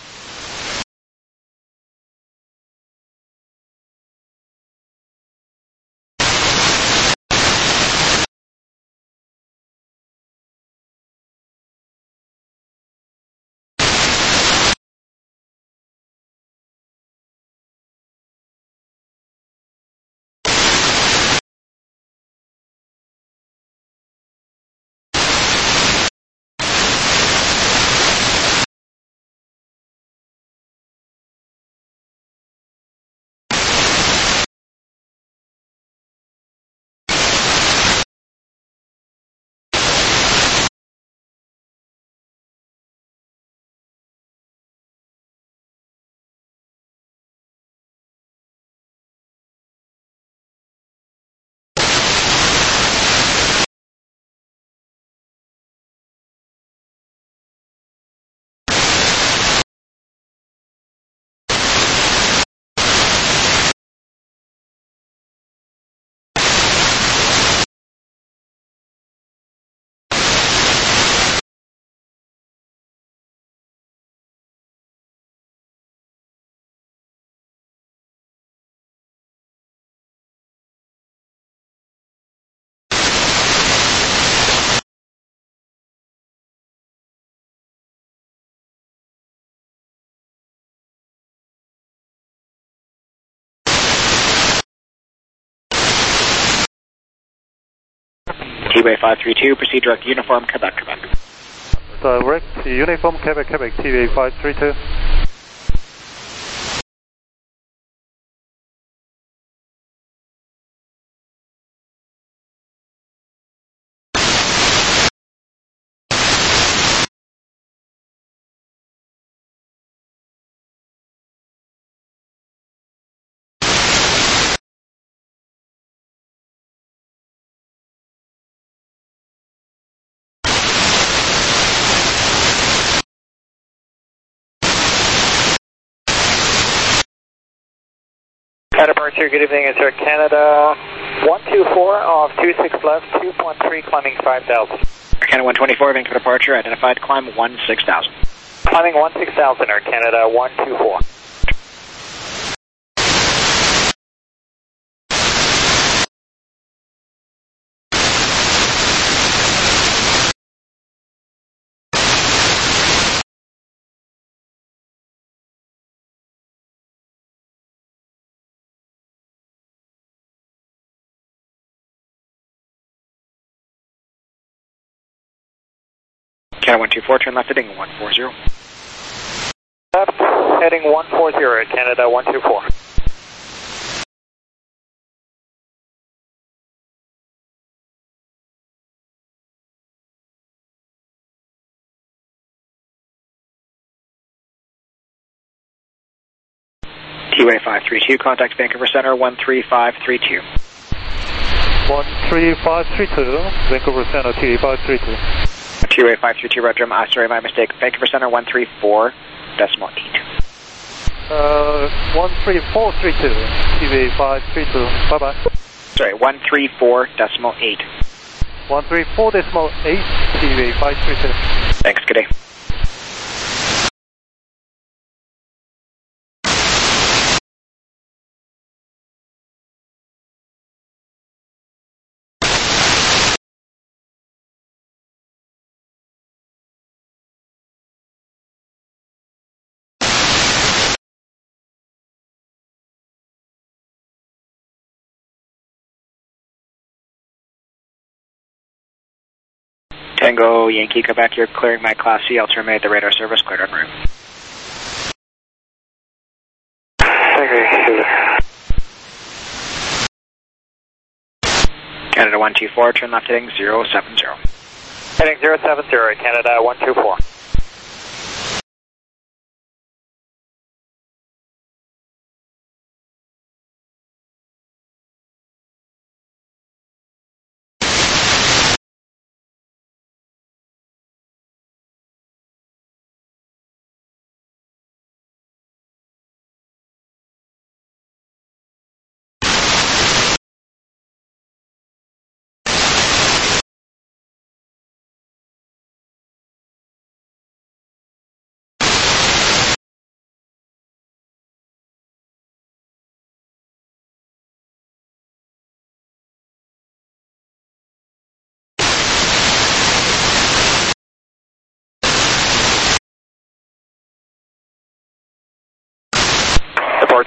T W A five three two, proceed direct uniform, Quebec, Quebec. Direct uniform, Quebec, Quebec, T W A five three two. Departure, good evening, it's Air Canada one two four off two six left, two point three, climbing five thousand. Air Canada one twenty-four, Vancouver departure, identified, climb one six thousand. Climbing one six thousand, Air Canada one two four. Canada one two four, turn left heading one four zero. Left heading one four zero, Canada one two four. T W A five three two, contact Vancouver Center, one three five three two. one three five three two, Vancouver Center, T W A five three two. T W A five three two, Roger, I'm sorry, my mistake. Vancouver Center, one three four decimal eight. Uh, one three four three two, T W A five three two, bye-bye. Sorry, one three four decimal eight. one three four decimal eight, T W A five three two. Thanks, good day. Tango Yankee, Quebec, you're clearing my Class C. I'll terminate the radar service, cleared en route. Tango Yankee. Canada one two four, turn left heading zero seven zero. Heading zero seven zero, Canada one two four.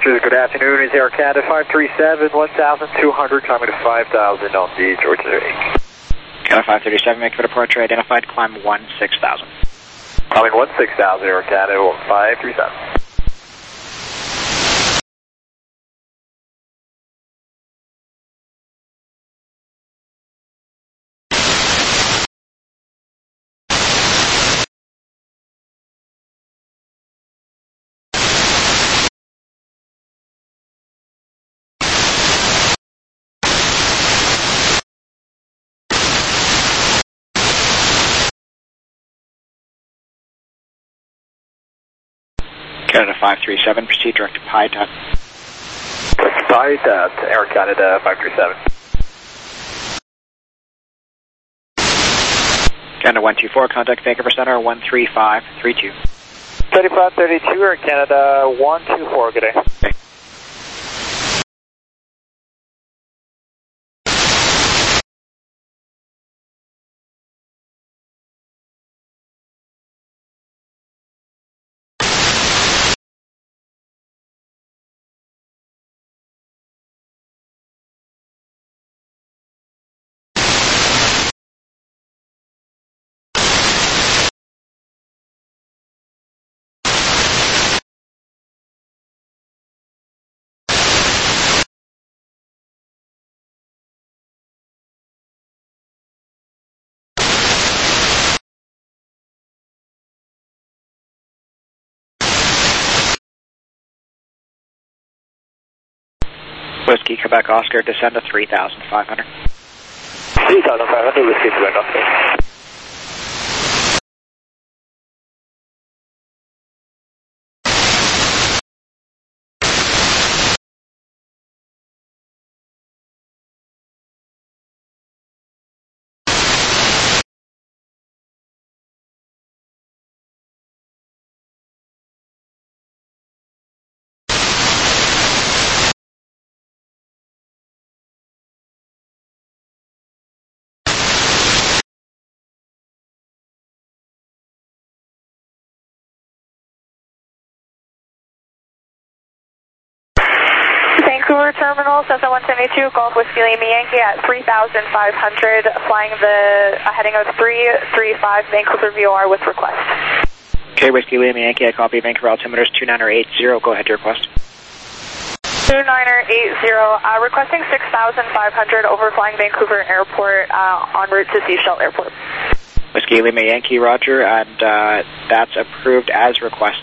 Departures, good afternoon. Is Air Canada five three seven, one thousand two hundred, climbing to five thousand on the Georgia eight. Canada five thirty-seven, make for departure, identified, climb one six thousand. Climbing one six thousand, Air Canada five three seven. Canada five three seven, proceed direct to P I T A T. Direct to P I T A T, Air Canada five three seven. Canada one two four, contact Vancouver Center one three five three two. thirty-five thirty-two, Air Canada one two four, good day. Okay. Whiskey, Quebec Oscar, descend to three thousand five hundred. three thousand five hundred, Whiskey, Quebec Oscar. Vancouver Terminal, Cessna one seventy-two, Golf Whiskey Lima Yankee at three thousand five hundred, flying the uh, heading of three three five Vancouver V O R with request. Okay, Whiskey Lima Yankee, I copy Vancouver altimeters two niner eight zero, go ahead to request. two niner eight zero, uh, requesting six thousand five hundred overflying Vancouver Airport uh, en route to Sechelt Airport. Whiskey Lima Yankee, roger, and uh, that's approved as requested.